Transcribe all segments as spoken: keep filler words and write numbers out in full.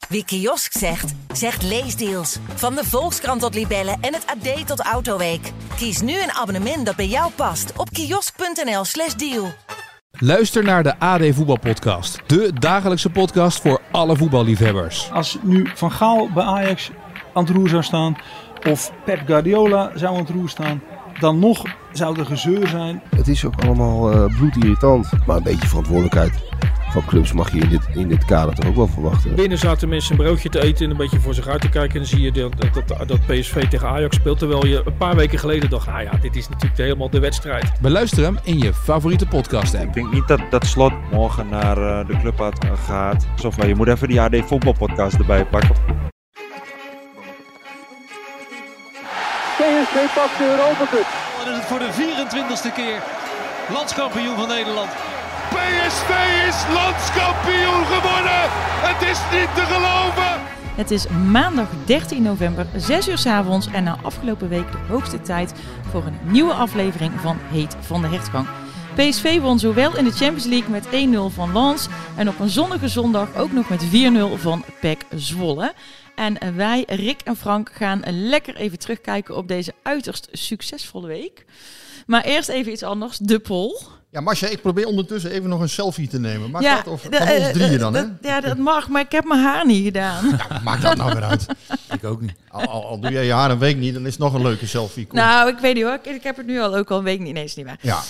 Wie kiosk zegt, zegt leesdeals. Van de Volkskrant tot Libellen en het A D tot Autoweek. Kies nu een abonnement dat bij jou past op kiosk.nl slash deal. Luister naar de A D Voetbalpodcast. De dagelijkse podcast voor alle voetballiefhebbers. Als nu Van Gaal bij Ajax aan het roer zou staan of Pep Guardiola zou aan het roer staan, dan nog zou er gezeur zijn. Het is ook allemaal uh, bloedirritant. Maar een beetje verantwoordelijkheid van clubs mag je in dit, in dit kader toch ook wel verwachten. Binnen zaten mensen een broodje te eten en een beetje voor zich uit te kijken. En dan zie je dat, dat, dat P S V tegen Ajax speelt. Terwijl je een paar weken geleden dacht, nou ja, dit is natuurlijk helemaal de wedstrijd. Beluister hem in je favoriete podcast app. Ik denk niet dat, dat Slot morgen naar uh, de club gaat. Alsof je moet even die A D Voetbalpodcast erbij pakken. P S V pakt de Europa Cup. Dan is het voor de vierentwintigste keer landskampioen van Nederland. P S V is landskampioen geworden. Het is niet te geloven. Het is maandag dertien november, zes uur 's avonds en na afgelopen week de hoogste tijd voor een nieuwe aflevering van Heet van de Hertgang. P S V won zowel in de Champions League met één nul van Lens en op een zonnige zondag ook nog met vier nul van P E C Zwolle. En wij, Rick en Frank, gaan lekker even terugkijken op deze uiterst succesvolle week. Maar eerst even iets anders, de poll. Ja, Masja, ik probeer ondertussen even nog een selfie te nemen. Maakt ja, dat of, de, van ons drieën dan, hè? De, ja, dat mag, maar ik heb mijn haar niet gedaan. Ja, maakt dat nou weer uit? Ik ook niet. Al, al, al doe jij je haar een week niet, dan is het nog een leuke selfie. Kom. Nou, ik weet niet hoor. Ik, ik heb het nu al ook al een week niet. Nee, is niet waar. Ja,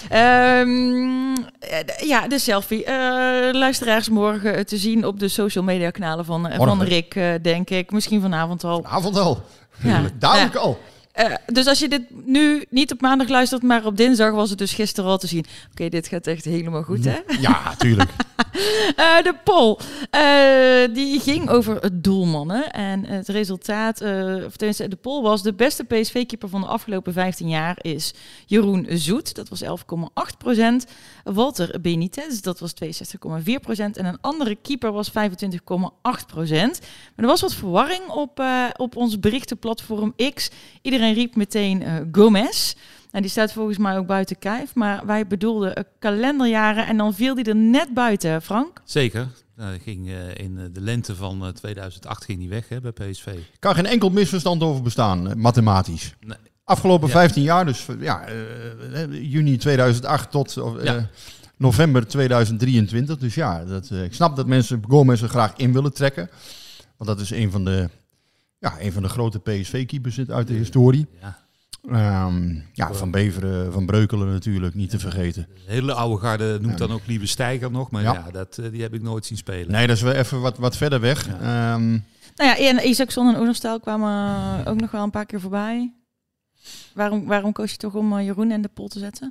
um, ja de selfie. Uh, luisteraars morgen te zien op de social media kanalen van, uh, van Rick, uh, denk ik. Misschien vanavond al. Vanavond al. Ja. Dadelijk ja. al. Uh, dus als je dit nu niet op maandag luistert, maar op dinsdag was het dus gisteren al te zien. Oké, okay, dit gaat echt helemaal goed, hè? Ja, tuurlijk. uh, de poll, uh, die ging over doelmannen. En het resultaat, uh, of tenminste de poll was, de beste P S V-keeper van de afgelopen vijftien jaar is Jeroen Zoet. Dat was elf komma acht procent. Walter Benitez, dat was tweeënzestig komma vier procent. En een andere keeper was vijfentwintig komma acht procent. Maar er was wat verwarring op, uh, op ons berichtenplatform X. Iedereen riep meteen uh, Gomez. En die staat volgens mij ook buiten kijf. Maar wij bedoelden uh, kalenderjaren en dan viel die er net buiten, Frank. Zeker. Nou, ging, uh, in de lente van uh, tweeduizend acht ging die weg hè, bij P S V. Kan geen enkel misverstand over bestaan, uh, mathematisch. Nee. Afgelopen ja. vijftien jaar, dus ja, uh, juni tweeduizend acht tot uh, ja. november tweeduizend drieëntwintig. Dus ja, dat, uh, ik snap dat mensen Gomez er graag in willen trekken. Want dat is een van de... Ja, een van de grote P S V-keepers uit de historie. Ja, um, ja Van Beveren, Van Breukelen natuurlijk, niet te vergeten. De hele oude garde noemt ja. dan ook Lieve Steiger nog, maar ja, ja dat, die heb ik nooit zien spelen. Nee, dat is wel even wat, wat verder weg. Ja. Um, nou ja, en Isaacson en Oenerstal kwamen ook nog wel een paar keer voorbij. Waarom, waarom koos je toch om Jeroen in de poll te zetten?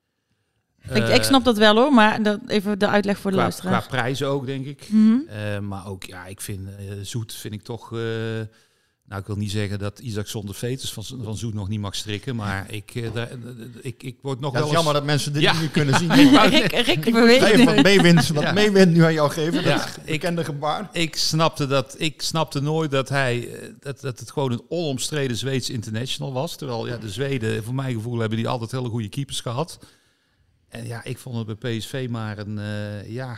Uh, ik, ik snap dat wel hoor, maar dat, even de uitleg voor de qua, luisteraar. Qua prijzen ook, denk ik. Mm-hmm. Uh, maar ook, ja, ik vind uh, Zoet vind ik toch... Uh, nou, ik wil niet zeggen dat Isaacson de fetus van, van Zoet nog niet mag strikken, maar ik, uh, daar, ik, ik word nog ja, wel Het is jammer dat mensen dit ja. niet kunnen zien. Rick, Rick ik moet even wat meewind, wat ja. meewind nu aan jou geven. Dat ja, ik kende gebaar. Ik snapte, dat, ik snapte nooit dat, hij, dat, dat het gewoon een onomstreden Zweeds international was. Terwijl ja, de Zweden, voor mijn gevoel, hebben die altijd hele goede keepers gehad. En ja, ik vond het bij P S V maar een, uh, ja,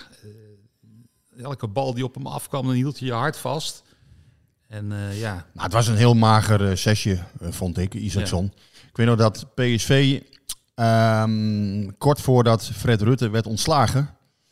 uh, elke bal die op hem afkwam, dan hield je je hart vast. En uh, ja. Nou, het was een heel mager uh, sessie, uh, vond ik, Isaacson. Ja. Ik weet nog dat P S V, um, kort voordat Fred Rutte werd ontslagen,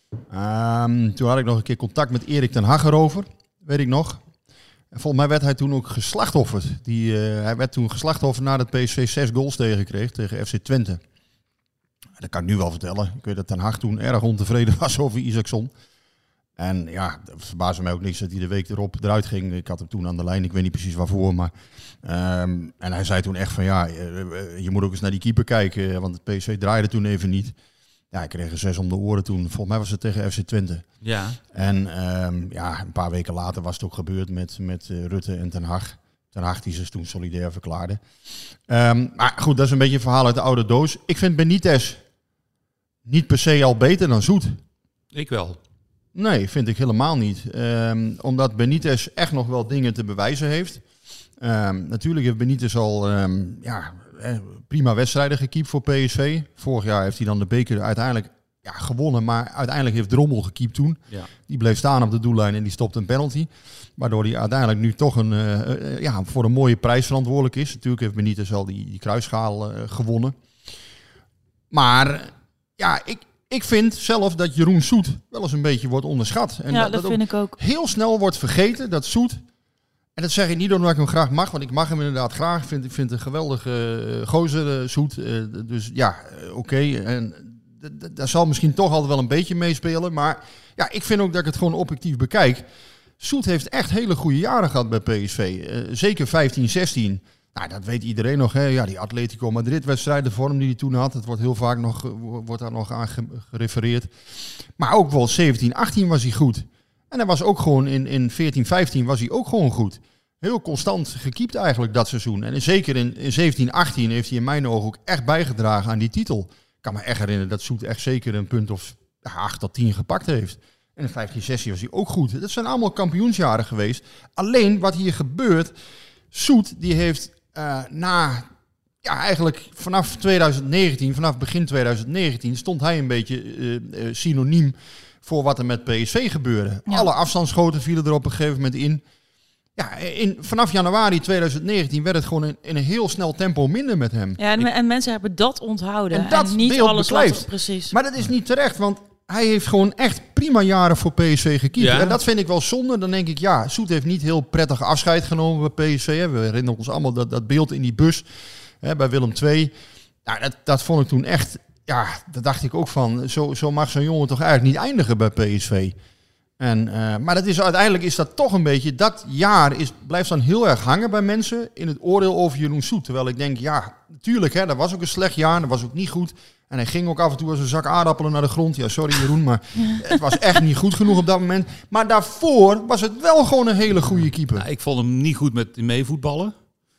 um, toen had ik nog een keer contact met Erik ten Hag erover, weet ik nog. En volgens mij werd hij toen ook geslachtofferd. Die, uh, hij werd toen geslachtofferd nadat P S V zes goals tegenkreeg tegen F C Twente. Dat kan ik nu wel vertellen. Ik weet dat Ten Hag toen erg ontevreden was over Isaacson. En ja, het verbaasde mij ook niks dat hij de week erop eruit ging. Ik had hem toen aan de lijn, ik weet niet precies waarvoor. Maar, um, en hij zei toen echt van ja, je, je moet ook eens naar die keeper kijken. Want het P S V draaide toen even niet. Ja, ik kreeg er zes om de oren toen. Volgens mij was het tegen F C Twente. Ja. En um, ja, een paar weken later was het ook gebeurd met, met uh, Rutte en Ten Hag. Ten Hag die zich toen solidair verklaarde. Um, maar goed, dat is een beetje een verhaal uit de oude doos. Ik vind Benitez niet per se al beter dan Zoet. Ik wel. Nee, vind ik helemaal niet. Um, omdat Benitez echt nog wel dingen te bewijzen heeft. Um, natuurlijk heeft Benitez al um, ja, prima wedstrijden gekiept voor P S V. Vorig jaar heeft hij dan de beker uiteindelijk ja, gewonnen. Maar uiteindelijk heeft Drommel gekiept toen. Ja. Die bleef staan op de doellijn en die stopte een penalty. Waardoor hij uiteindelijk nu toch een, uh, uh, ja, voor een mooie prijs verantwoordelijk is. Natuurlijk heeft Benitez al die, die kruisschaal uh, gewonnen. Maar ja, ik, ik vind zelf dat Jeroen Soet wel eens een beetje wordt onderschat. En ja, dat, dat, dat vind ook ik ook. Heel snel wordt vergeten dat Soet... En dat zeg ik niet omdat ik hem graag mag, want ik mag hem inderdaad graag. Ik vind, ik vind een geweldige uh, gozer, uh, Soet. Uh, dus ja, uh, oké. Okay. En d- d- daar zal misschien toch altijd wel een beetje meespelen. Maar ja, ik vind ook dat ik het gewoon objectief bekijk. Soet heeft echt hele goede jaren gehad bij P S V. Uh, zeker vijftien, zestien. Nou, dat weet iedereen nog. Hè? Ja, die Atletico Madrid-wedstrijd, de vorm die hij toen had. Het wordt heel vaak nog, wordt daar nog aan gerefereerd. Maar ook wel zeventien, achttien was hij goed. En hij was ook gewoon in, in veertien, vijftien was hij ook gewoon goed. Heel constant gekiept eigenlijk dat seizoen. En zeker in, in zeventien, achttien heeft hij in mijn ogen ook echt bijgedragen aan die titel. Ik kan me echt herinneren dat Soet echt zeker een punt of acht tot tien gepakt heeft. En in vijftien, zestien was hij ook goed. Dat zijn allemaal kampioensjaren geweest. Alleen wat hier gebeurt, Soet die heeft uh, na... Ja, eigenlijk vanaf twintig negentien, vanaf begin twintig negentien stond hij een beetje uh, uh, synoniem voor wat er met P S V gebeurde. Ja. Alle afstandsschoten vielen er op een gegeven moment in. Ja, in, vanaf januari twintig negentien werd het gewoon in, in een heel snel tempo minder met hem. Ja, en, en mensen hebben dat onthouden. En dat en niet beeld alles beklijft. Precies. Maar dat is niet terecht, want hij heeft gewoon echt prima jaren voor P S V gekiept. Ja. En dat vind ik wel zonde. Dan denk ik, ja, Soet heeft niet heel prettig afscheid genomen bij P S V. Hè. We herinneren ons allemaal dat, dat beeld in die bus hè, bij Willem twee. Nou, dat, dat vond ik toen echt... Ja, daar dacht ik ook van, zo, zo mag zo'n jongen toch eigenlijk niet eindigen bij P S V. En, uh, maar dat is, uiteindelijk is dat toch een beetje, dat jaar is, blijft dan heel erg hangen bij mensen in het oordeel over Jeroen Soet. Terwijl ik denk, ja, natuurlijk, hè, dat was ook een slecht jaar, dat was ook niet goed. En hij ging ook af en toe als een zak aardappelen naar de grond. Ja, sorry Jeroen, maar het was echt niet goed genoeg op dat moment. Maar daarvoor was het wel gewoon een hele goede keeper. Nou, ik vond hem niet goed met meevoetballen.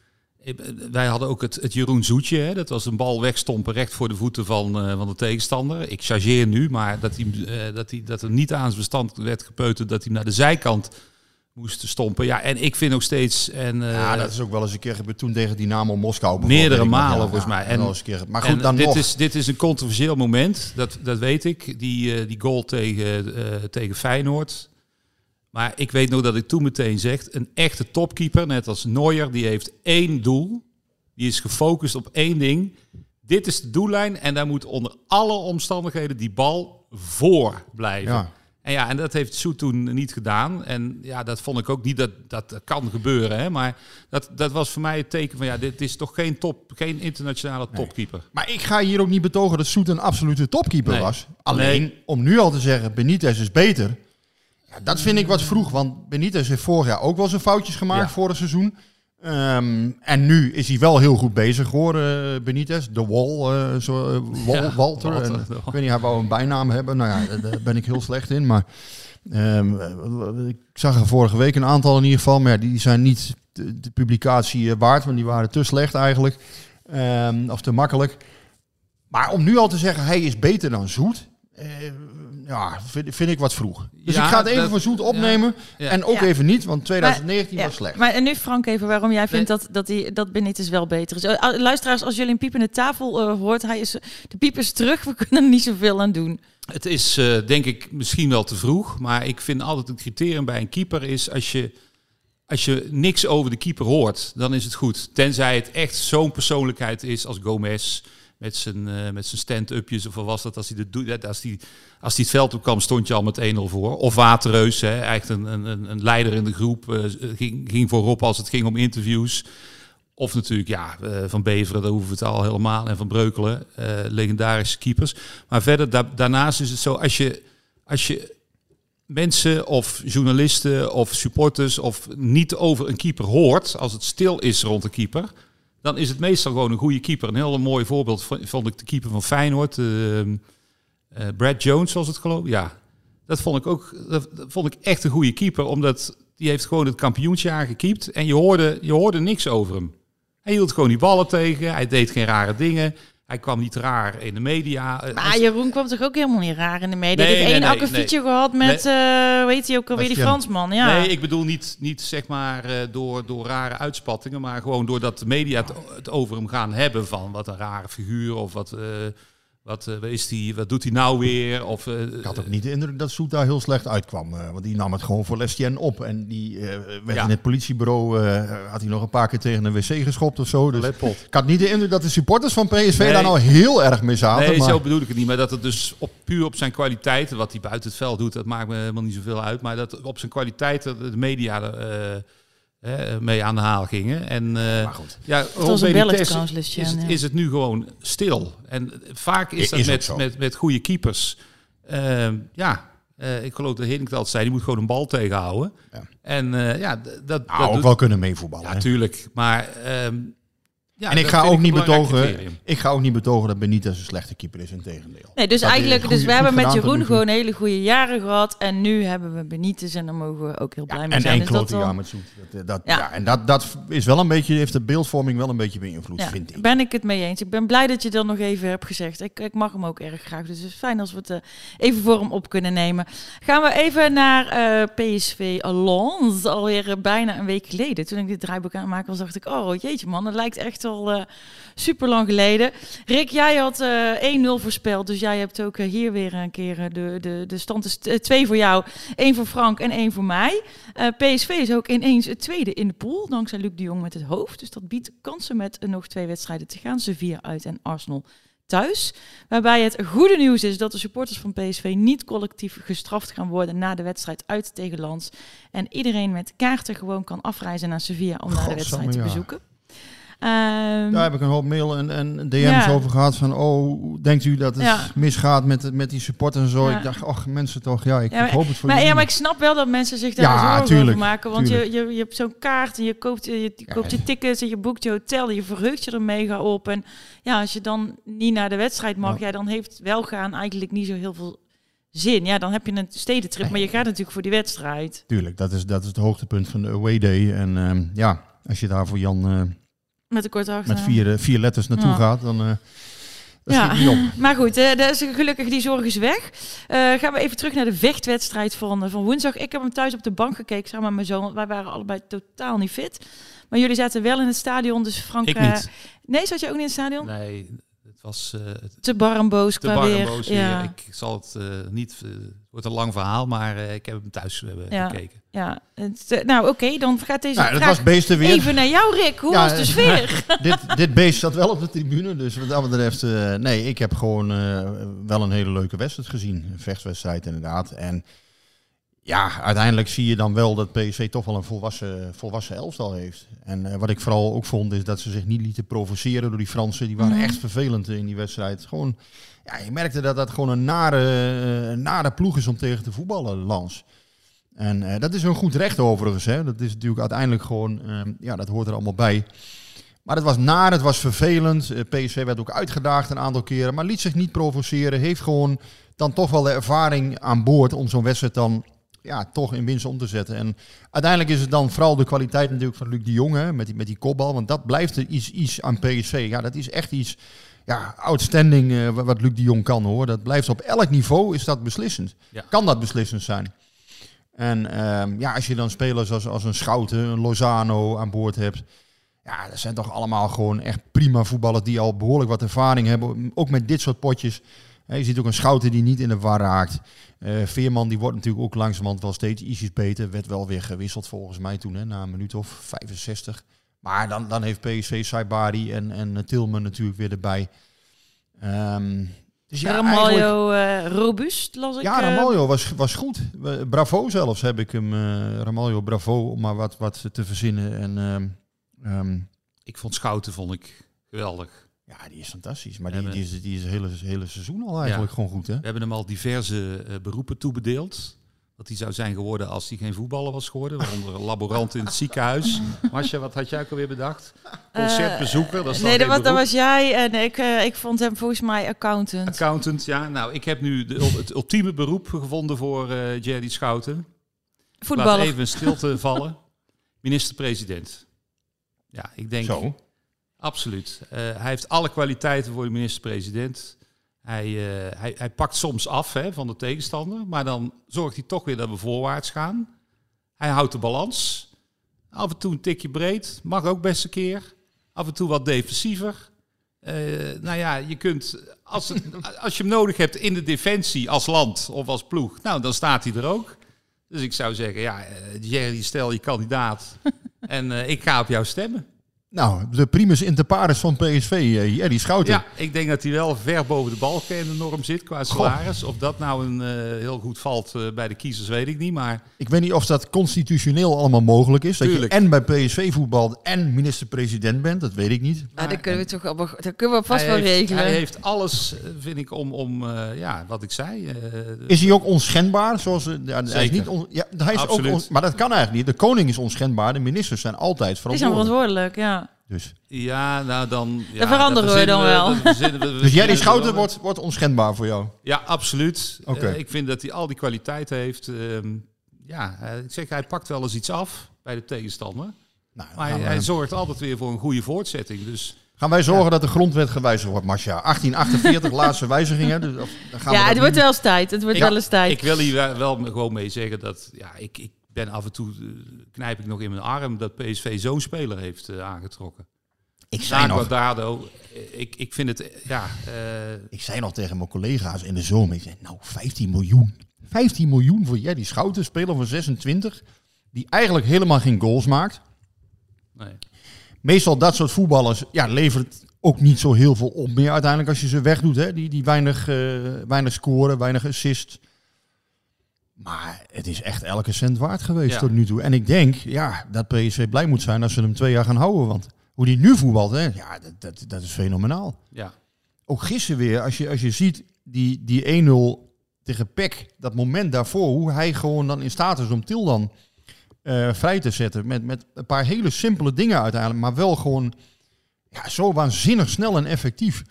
Wij hadden ook het, het Jeroen Zoetje. Hè? Dat was een bal wegstompen recht voor de voeten van, uh, van de tegenstander. Ik chargeer nu, maar dat, hij, uh, dat, hij, dat er niet aan zijn bestand werd gepeuterd dat hij naar de zijkant moest stompen. Ja, en ik vind ook steeds... En, uh, ja, dat is ook wel eens een keer gebeurd toen tegen Dynamo Moskou. Meerdere malen, ja, volgens mij. En, en, eens keer, maar goed, en dan dit nog. Is, dit is een controversieel moment, dat, dat weet ik. Die, uh, die goal tegen, uh, tegen Feyenoord... Maar ik weet nog dat ik toen meteen zeg, een echte topkeeper, net als Neuer, die heeft één doel. Die is gefocust op één ding. Dit is de doellijn en daar moet onder alle omstandigheden die bal voor blijven. Ja. En ja, en dat heeft Soet toen niet gedaan. En ja, dat vond ik ook niet, dat dat kan gebeuren. Hè? Maar dat, dat was voor mij het teken van, ja, dit is toch geen top, geen internationale topkeeper. Nee. Maar ik ga hier ook niet betogen dat Soet een absolute topkeeper nee. was. Alleen, nee. om nu al te zeggen, Benitez is beter... Ja, dat vind ik wat vroeg, want Benitez heeft vorig jaar ook wel zijn foutjes gemaakt, ja. vorig seizoen. Um, en nu is hij wel heel goed bezig hoor, uh, Benitez. De Wall, uh, zo, uh, Wal, ja, Walter. Walter en, ik weet niet, hij wou een bijnaam hebben. Nou ja, daar ben ik heel slecht in. Maar um, ik zag er vorige week een aantal in ieder geval. Maar ja, die zijn niet de, de publicatie waard, want die waren te slecht eigenlijk. Um, of te makkelijk. Maar om nu al te zeggen, hij is beter dan Zoet... Uh, ja, vind, vind ik wat vroeg. Dus ja, ik ga het even dat, voor Zoet opnemen. Ja, ja. En ook ja. even niet, want twintig negentien maar, was ja. slecht. Maar en nu Frank even waarom jij vindt nee. dat, dat, die, dat Benitez wel beter is. Uh, luisteraars, als jullie een piepende tafel uh, hoort, hij is, de piep is terug. We kunnen er niet zoveel aan doen. Het is uh, denk ik misschien wel te vroeg. Maar ik vind altijd een criterium bij een keeper is als je... Als je niks over de keeper hoort, dan is het goed. Tenzij het echt zo'n persoonlijkheid is als Gomez... Met zijn, uh, met zijn stand-upjes, of wat was dat? Als hij, de, als hij, als hij het veld op kwam, stond je al met één nul voor. Of Waterreus, hè, eigenlijk een, een, een leider in de groep, uh, ging, ging voorop als het ging om interviews. Of natuurlijk, ja, uh, Van Beveren, daar hoeven we het al helemaal. En Van Breukelen, uh, legendarische keepers. Maar verder, da- daarnaast is het zo, als je, als je mensen of journalisten of supporters of niet over een keeper hoort, als het stil is rond de keeper... dan is het meestal gewoon een goede keeper. Een heel mooi voorbeeld vond ik de keeper van Feyenoord. Uh, uh, Brad Jones was het geloof ik. Ja, dat vond ik ook dat vond ik echt een goede keeper. Omdat die heeft gewoon het kampioensjaar gekiept. En je hoorde, je hoorde niks over hem. Hij hield gewoon die ballen tegen. Hij deed geen rare dingen. Hij kwam niet raar in de media. Maar Jeroen kwam toch ook helemaal niet raar in de media? Nee, hij heeft één nee, akkefietje nee. gehad met, nee. uh, hoe heet hij ook alweer, die Fransman. Ja. Nee, ik bedoel niet, niet zeg maar uh, door, door rare uitspattingen, maar gewoon doordat de media het, het over hem gaan hebben van wat een rare figuur of wat, uh, Wat, uh, is die, wat doet hij nou weer? Of, uh, ik had ook niet de indruk dat Soet daar heel slecht uitkwam. Uh, want die nam het gewoon voor Lestienne op. En die uh, werd ja. in het politiebureau... Uh, had hij nog een paar keer tegen een wc geschopt of zo. Dus ik had niet de indruk dat de supporters van P S V nee. daar nou heel erg mee zaten. Nee, maar... zo bedoel ik het niet. Maar dat het dus op, puur op zijn kwaliteiten... Wat hij buiten het veld doet, dat maakt me helemaal niet zoveel uit. Maar dat op zijn kwaliteiten de media... Uh, He, mee aan de haal gingen. En uh, maar goed. Ja, rond Benitez is, is, ja. is het nu gewoon stil. En vaak is dat is met, met, met goede keepers. Uh, ja, uh, ik geloof dat Hiddink altijd zei, die moet gewoon een bal tegenhouden. Ja. En uh, ja, d- dat, nou, dat ook doet... wel kunnen meevoetballen. Ja, natuurlijk. Maar um, ja, en ik ga ook niet betogen. Ik ga ook niet betogen dat Benitez een slechte keeper is, integendeel. Nee, dus dat eigenlijk, goeie, dus we hebben met Jeroen gewoon toe. hele goede jaren gehad en nu hebben we Benitez en daar mogen we ook heel blij ja, mee zijn. En één klote jaar met Zoet. Dat, dat, ja. Ja, en dat, dat is wel een beetje, heeft de beeldvorming wel een beetje beïnvloed, ja, vind ik. Ben ik het mee eens. Ik ben blij dat je dat nog even hebt gezegd. Ik, ik mag hem ook erg graag, dus het is fijn als we het uh, even voor hem op kunnen nemen. Gaan we even naar uh, P S V Lens, alweer uh, bijna een week geleden. Toen ik dit draaiboek aan het maken was, dacht ik, oh jeetje man, dat lijkt echt al uh, super lang geleden. Rick, jij had uh, één nul voorspeld, dus jij hebt ook uh, hier weer een keer uh, de, de, de stand is uh, twee voor jou, één voor Frank en één voor mij. Uh, P S V is ook ineens het tweede in de pool, dankzij Luc de Jong met het hoofd. Dus dat biedt kansen met uh, nog twee wedstrijden te gaan. Sevilla uit en Arsenal thuis. Waarbij het goede nieuws is dat de supporters van P S V niet collectief gestraft gaan worden na de wedstrijd uit tegen Lens. En iedereen met kaarten gewoon kan afreizen naar Sevilla om naar de wedstrijd te ja. bezoeken. Um, Daar heb ik een hoop mail en, en D M's ja. over gehad van, oh, denkt u dat het ja. misgaat met, met die supporters en zo? Ja. Ik dacht, ach, mensen toch, ja, ik, ja, maar, ik hoop het voor maar, jullie. Ja, maar ik snap wel dat mensen zich daar ja, zorgen tuurlijk, over maken, want je, je, je hebt zo'n kaart en je koopt je, je, koopt je tickets en je boekt je hotel en je verheugt je er mega op. En ja, als je dan niet naar de wedstrijd mag, ja, ja dan heeft wel gaan eigenlijk niet zo heel veel zin. Ja, dan heb je een stedentrip, maar je gaat natuurlijk voor die wedstrijd. Tuurlijk, dat is, dat is het hoogtepunt van de away day. En um, ja, als je daar voor Jan... Uh, Met, de korte achter. met vier, vier letters naartoe ja. gaat, dan... Uh, dat ja, niet op. Maar goed, uh, dat is gelukkig die zorg is weg. Uh, gaan we even terug naar de vechtwedstrijd van, uh, van woensdag. Ik heb hem thuis op de bank gekeken samen met mijn zoon, want wij waren allebei totaal niet fit. Maar jullie zaten wel in het stadion, dus Frank... Ik niet. Uh, nee, zat je ook niet in het stadion? Nee, het was... Uh, te bar en boos qua weer. Te bar en boos weer. Ja. Ik zal het uh, niet... Uh, het wordt een lang verhaal, maar uh, ik heb hem thuis uh, ja. gekeken. Ja, het, uh, nou oké, okay, dan gaat deze nou, vraag was beesten weer. even naar jou, Rick. Hoe ja, was de sfeer? dit, dit beest zat wel op de tribune, dus wat dat betreft... Uh, nee, ik heb gewoon uh, wel een hele leuke wedstrijd gezien. Een vechtwedstrijd inderdaad. En ja, uiteindelijk zie je dan wel dat P S V toch wel een volwassen, volwassen elftal heeft. En uh, wat ik vooral ook vond, is dat ze zich niet lieten provoceren door die Fransen. Die waren mm. echt vervelend in die wedstrijd. Gewoon... Ja, je merkte dat dat gewoon een nare, uh, nare ploeg is om tegen te voetballen, Lens. En uh, dat is een goed recht overigens. Hè. Dat is natuurlijk uiteindelijk gewoon, uh, ja, dat hoort er allemaal bij. Maar het was naar, het was vervelend. Uh, P S V werd ook uitgedaagd een aantal keren, maar liet zich niet provoceren. Heeft gewoon dan toch wel de ervaring aan boord om zo'n wedstrijd dan ja, toch in winst om te zetten. En uiteindelijk is het dan vooral de kwaliteit natuurlijk van Luc de Jong, hè, met die, met die kopbal. Want dat blijft er iets, iets aan P S V. Ja, dat is echt iets... Ja, outstanding uh, wat Luc de Jong kan hoor. Dat blijft op elk niveau is dat beslissend. Ja. Kan dat beslissend zijn. En um, ja, als je dan spelers als, als een Schouten, een Lozano aan boord hebt. Ja, dat zijn toch allemaal gewoon echt prima voetballers die al behoorlijk wat ervaring hebben. Ook met dit soort potjes. Ja, je ziet ook een Schouten die niet in de war raakt. Uh, Veerman die wordt natuurlijk ook langzamerhand wel steeds ietsjes beter. Werd wel weer gewisseld volgens mij toen, hè, na een minuut of vijfenzestig. Maar dan, dan heeft P S V Saibari en, en Tilman natuurlijk weer erbij. Um, dus ja, Ramaljo uh, robuust, las ik. Ja, Ramaljo was, was goed. Bravo zelfs heb ik hem. Uh, Ramaljo Bravo, om maar wat, wat te verzinnen. En, um, um, ik vond Schouten vond ik geweldig. Ja, die is fantastisch. Maar die, die is, die is het hele, hele seizoen al eigenlijk ja. gewoon goed. Hè? We hebben hem al diverse uh, beroepen toebedeeld. Dat hij zou zijn geworden als hij geen voetballer was geworden. Waaronder laborant in het ziekenhuis. Masja, wat had jij ook alweer bedacht? Concertbezoeker? Dat is nee, dat was, dat was jij. En ik, uh, ik vond hem volgens mij accountant. Accountant, ja. Nou, ik heb nu de, het ultieme beroep gevonden voor uh, Jerry Schouten. Voetballer. Laat even een stilte vallen. Minister-president. Ja, ik denk... Zo? Absoluut. Uh, hij heeft alle kwaliteiten voor de minister-president. Hij, uh, hij, hij pakt soms af hè, van de tegenstander, maar dan zorgt hij toch weer dat we voorwaarts gaan. Hij houdt de balans. Af en toe een tikje breed, mag ook best een keer. Af en toe wat defensiever. Uh, nou ja, je kunt, als, het, als je hem nodig hebt in de defensie als land of als ploeg, nou, dan staat hij er ook. Dus ik zou zeggen, ja, uh, Jerry, stel je kandidaat en uh, ik ga op jou stemmen. Nou, de primus inter pares van P S V, uh, Jerry Schouten. Ja, ik denk dat hij wel ver boven de balken in de norm zit qua salaris. Goh. Of dat nou een, uh, heel goed valt uh, bij de kiezers, weet ik niet. Maar ik weet niet of dat constitutioneel allemaal mogelijk is. Tuurlijk. Dat je en bij P S V voetbalt en minister-president bent, dat weet ik niet. Maar, dat kunnen we toch allemaal, dat kunnen we vast wel heeft, regelen. Hij heeft alles, vind ik, om, om uh, ja, wat ik zei. Uh, is hij ook onschendbaar? Zoals, uh, ja, hij is niet on, ja, hij is ook on, maar dat kan eigenlijk niet. De koning is onschendbaar, de ministers zijn altijd verantwoordelijk. Die zijn verantwoordelijk, ja. Dus. Ja, nou dan... Ja, dat veranderen we dan we, wel. We, we, we, dus Jerry Schouten wordt, wordt onschendbaar voor jou? Ja, absoluut. Okay. Uh, ik vind dat hij al die kwaliteit heeft. Um, ja, uh, ik zeg, hij pakt wel eens iets af bij de tegenstander. Nou, maar hij, we... hij zorgt altijd weer voor een goede voortzetting. Dus... Gaan wij zorgen ja. dat de grondwet gewijzigd wordt, Marcia? achttien achtenveertig, laatste wijzigingen. Dus, of, dan gaan ja, we het nu... wordt wel eens tijd. Het wordt ik, wel eens tijd. Ik wil hier wel gewoon mee zeggen dat... Ja, ik, ik ben af en toe... Uh, knijp ik nog in mijn arm dat P S V zo'n speler heeft uh, aangetrokken. Ik zei nog, Guardado, ik, ik vind het, ja... Uh... Ik zei nog tegen mijn collega's in de zomer, ik zei, nou, vijftien miljoen. vijftien miljoen voor Jerry Schouten, speler van zesentwintig, die eigenlijk helemaal geen goals maakt. Nee. Meestal dat soort voetballers, ja, levert ook niet zo heel veel op meer uiteindelijk als je ze wegdoet, hè. Die, die weinig, uh, weinig scoren, weinig assist. Maar het is echt elke cent waard geweest ja. tot nu toe. En ik denk, ja, dat P S V blij moet zijn als ze hem twee jaar gaan houden, want... Hoe die nu voetbalt, hè? Ja, dat, dat, dat is fenomenaal. Ja. Ook gisteren weer, als je, als je ziet die, die één nul tegen P E C, dat moment daarvoor, hoe hij gewoon dan in staat is om Tildan uh, vrij te zetten. Met, met een paar hele simpele dingen uiteindelijk, maar wel gewoon ja, zo waanzinnig snel en effectief.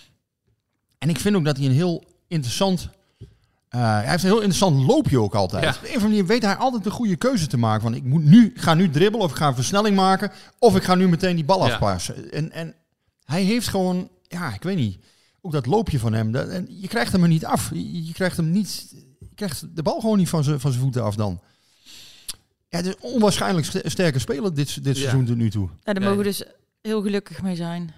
En ik vind ook dat hij een heel interessant... Uh, hij heeft een heel interessant loopje ook altijd. Ja. Op een of andere manier weet hij altijd de goede keuze te maken. Van ik moet nu, ik ga nu dribbelen of ik ga een versnelling maken. Of ik ga nu meteen die bal ja. afpassen. En, en hij heeft gewoon, ja, ik weet niet. Ook dat loopje van hem. Dat, en je krijgt hem er niet af. Je, je krijgt hem niet. Je krijgt de bal gewoon niet van zijn van zijn voeten af dan. Ja, het is een onwaarschijnlijk sterke speler dit, dit ja. seizoen tot nu toe. Ja, daar mogen we dus heel gelukkig mee zijn.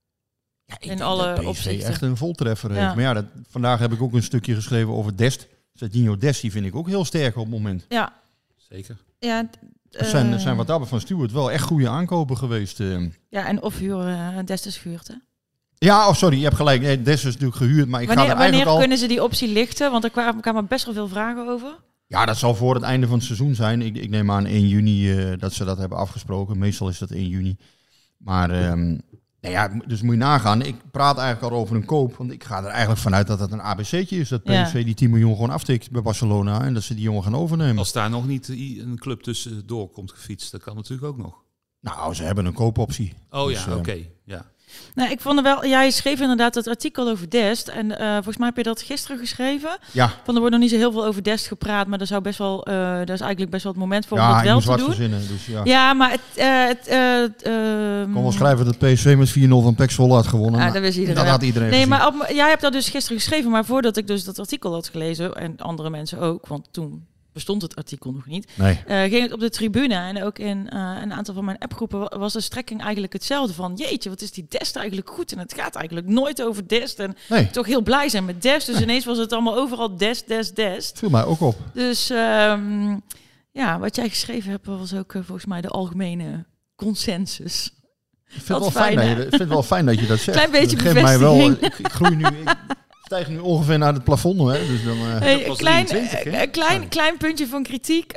Ja, ik in alle opzichten. Echt een voltreffer heeft. Ja. Maar ja, dat, vandaag heb ik ook een stukje geschreven over Dest. Serginho Dest, die vind ik ook heel sterk op het moment. Ja. Zeker. Ja, dat zijn, uh, zijn wat daarbij van Stuart wel echt goede aankopen geweest. Uh. Ja, en of huur, uh, Dest is gehuurd, hè? Ja, oh sorry, je hebt gelijk. Nee, Dest is natuurlijk gehuurd, maar ik wanneer, ga er wanneer eigenlijk kunnen al... ze die optie lichten? Want er kwamen, kwamen best wel veel vragen over. Ja, dat zal voor het einde van het seizoen zijn. Ik, ik neem aan één juni uh, dat ze dat hebben afgesproken. Meestal is dat één juni. Maar... Um, Nou ja, dus moet je nagaan. Ik praat eigenlijk al over een koop. Want ik ga er eigenlijk vanuit dat dat een A B C'tje is. Dat P S V ja. die tien miljoen gewoon aftikt bij Barcelona. En dat ze die jongen gaan overnemen. Als daar nog niet een club tussendoor komt gefietst. Dat kan natuurlijk ook nog. Nou, ze hebben een koopoptie. Oh dus, ja, oké. Okay. Ja. Nou, ik vond er wel. Jij schreef inderdaad dat artikel over Dest. En uh, volgens mij heb je dat gisteren geschreven. Ja. Van er wordt nog niet zo heel veel over Dest gepraat. Maar er zou best wel. Uh, dat is eigenlijk best wel het moment voor ja, om dat wel te doen. Verzinnen, dus ja. ja, maar het. Uh, het uh, uh, ik kon wel schrijven dat P S V met vier nul van P E C Zwolle had gewonnen. Ah, dat wist iedereen. Dat had iedereen Nee, gezien. maar op, jij hebt dat dus gisteren geschreven. Maar voordat ik dus dat artikel had gelezen. En andere mensen ook. Want toen bestond het artikel nog niet. Nee. Uh, ging het op de tribune en ook in uh, een aantal van mijn appgroepen was de strekking eigenlijk hetzelfde van jeetje, wat is die Dest eigenlijk goed en het gaat eigenlijk nooit over Dest en nee. toch heel blij zijn met Dest. Dus nee. ineens was het allemaal overal Dest, Dest, Dest. Viel mij ook op. Dus um, ja, wat jij geschreven hebt was ook uh, volgens mij de algemene consensus. Ik vind, wel fijn, fijn, dat je, ik vind het wel fijn dat je dat zegt. Klein beetje dat geeft mij wel. Ik, ik groei nu. Ik, stijgt nu ongeveer naar het plafond, hè? Dus dan, uh, hey, een klein, een klein, klein puntje van kritiek. Uh,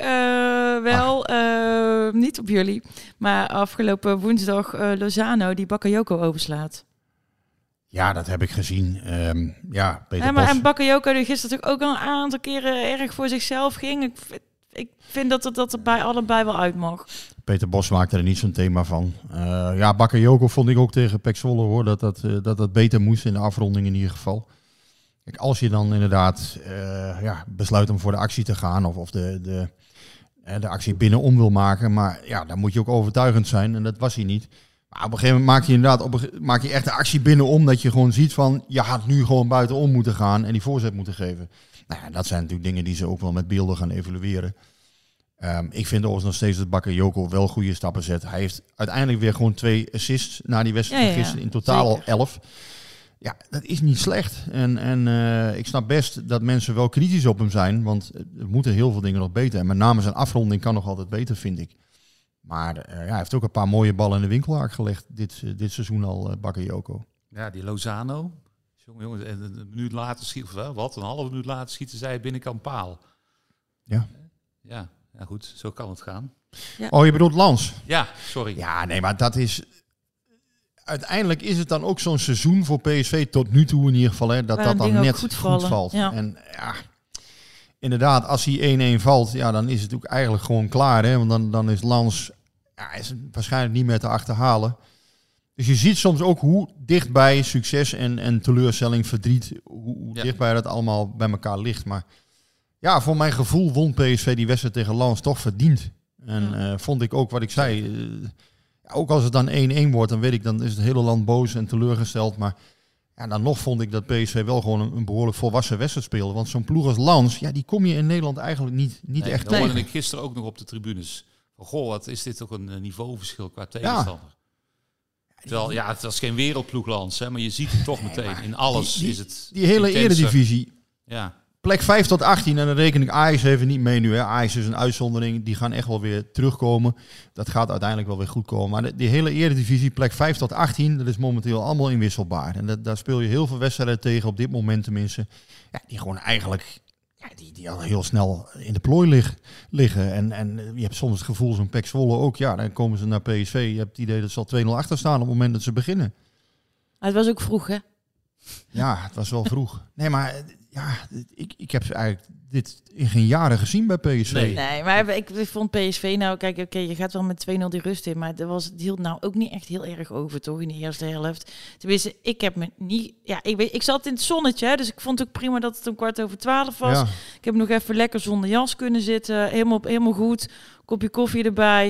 wel, uh, niet op jullie. Maar afgelopen woensdag uh, Lozano die Bakayoko overslaat. Ja, dat heb ik gezien. Um, ja, Peter ja, maar Bos. En Bakayoko die gisteren natuurlijk ook al een aantal keren erg voor zichzelf ging. Ik vind, ik vind dat het dat er bij allebei wel uit mag. Peter Bos maakte er niet zo'n thema van. Uh, ja, Bakayoko vond ik ook tegen P E C Zwolle, hoor. Dat dat, uh, dat dat beter moest in de afronding in ieder geval. Kijk, als je dan inderdaad uh, ja, besluit om voor de actie te gaan of, of de, de, de actie binnenom wil maken, maar ja, dan moet je ook overtuigend zijn en dat was hij niet. Maar op een gegeven moment maak je inderdaad op een, maak je echt de actie binnenom dat je gewoon ziet van je had nu gewoon buitenom moeten gaan en die voorzet moeten geven. Nou ja, dat zijn natuurlijk dingen die ze ook wel met beelden gaan evalueren. Um, ik vind overigens nog steeds dat Bakayoko wel goede stappen zet. Hij heeft uiteindelijk weer gewoon twee assists na die wedstrijd Ja, van ja, gisteren. In totaal zeker. al elf. Ja, dat is niet slecht. En, en uh, ik snap best dat mensen wel kritisch op hem zijn. Want er moeten heel veel dingen nog beter. En met name zijn afronding kan nog altijd beter, vind ik. Maar uh, ja, hij heeft ook een paar mooie ballen in de winkelhaak gelegd. Dit, uh, dit seizoen al, uh, Bakayoko. Ja, die Lozano. Jongen, jongens, en een minuut later schieten, of wel, wat, een halve minuut later schieten zij binnenkant paal. Ja. Ja, ja, goed, zo kan het gaan. Ja. Oh, je bedoelt Lans? Ja, sorry. Ja, nee, maar dat is... Uiteindelijk is het dan ook zo'n seizoen voor P S V tot nu toe in ieder geval, hè, dat Waar dat dan dingen net ook goed goed, vallen. valt. Ja. En ja, inderdaad, als hij één-één valt, ja, dan is het ook eigenlijk gewoon klaar. Hè, want dan, dan is Lans ja, is waarschijnlijk niet meer te achterhalen. Dus je ziet soms ook hoe dichtbij succes en, en teleurstelling, verdriet, hoe, hoe Ja. dichtbij dat allemaal bij elkaar ligt. Maar ja, voor mijn gevoel won P S V die wedstrijd tegen Lans toch verdiend. En Ja. uh, vond ik ook wat ik zei. Uh, ja, ook als het dan één-één wordt, dan weet ik, dan is het hele land boos en teleurgesteld. Maar ja, dan nog vond ik dat P S V wel gewoon een, een behoorlijk volwassen wedstrijd speelde. Want zo'n ploeg als Lans, ja, die kom je in Nederland eigenlijk niet, niet Nee, echt dat hoorde tegen. ik gisteren ook nog op de tribunes. Van, goh, wat is dit toch een uh, niveauverschil qua tegenstander. Terwijl, ja, het was geen wereldploeglands, hè, maar je ziet het toch meteen. In alles die, die, is het Die hele intenser. eredivisie, Ja. plek vijf tot achttien, en dan reken ik Ajax even niet mee nu. Hè. Ajax is een uitzondering, die gaan echt wel weer terugkomen. Dat gaat uiteindelijk wel weer goed komen. Maar de, die hele eredivisie, plek vijf tot achttien, dat is momenteel allemaal inwisselbaar. En dat, daar speel je heel veel wedstrijden tegen, op dit moment tenminste. Ja, die gewoon eigenlijk, ja, die, die al heel snel in de plooi lig, liggen. En, en je hebt soms het gevoel, zo'n P E C Zwolle ook, ja, dan komen ze naar P S V. Je hebt het idee dat ze al twee nul achter staan op het moment dat ze beginnen. Het was ook vroeg, hè? Ja, het was wel vroeg. Nee, maar ja, ik, ik heb eigenlijk dit in geen jaren gezien bij P S V. Nee. Nee, maar ik vond P S V nou... Kijk, oké, je gaat wel met twee nul die rust in, maar er was, het hield nou ook niet echt heel erg over, toch, in de eerste helft. Tenminste, ik heb me niet... Ja, ik, weet, ik zat in het zonnetje, hè, dus ik vond het ook prima dat het een kwart over twaalf was. Ja. Ik heb nog even lekker zonder jas kunnen zitten. Helemaal, helemaal goed. Kopje koffie erbij.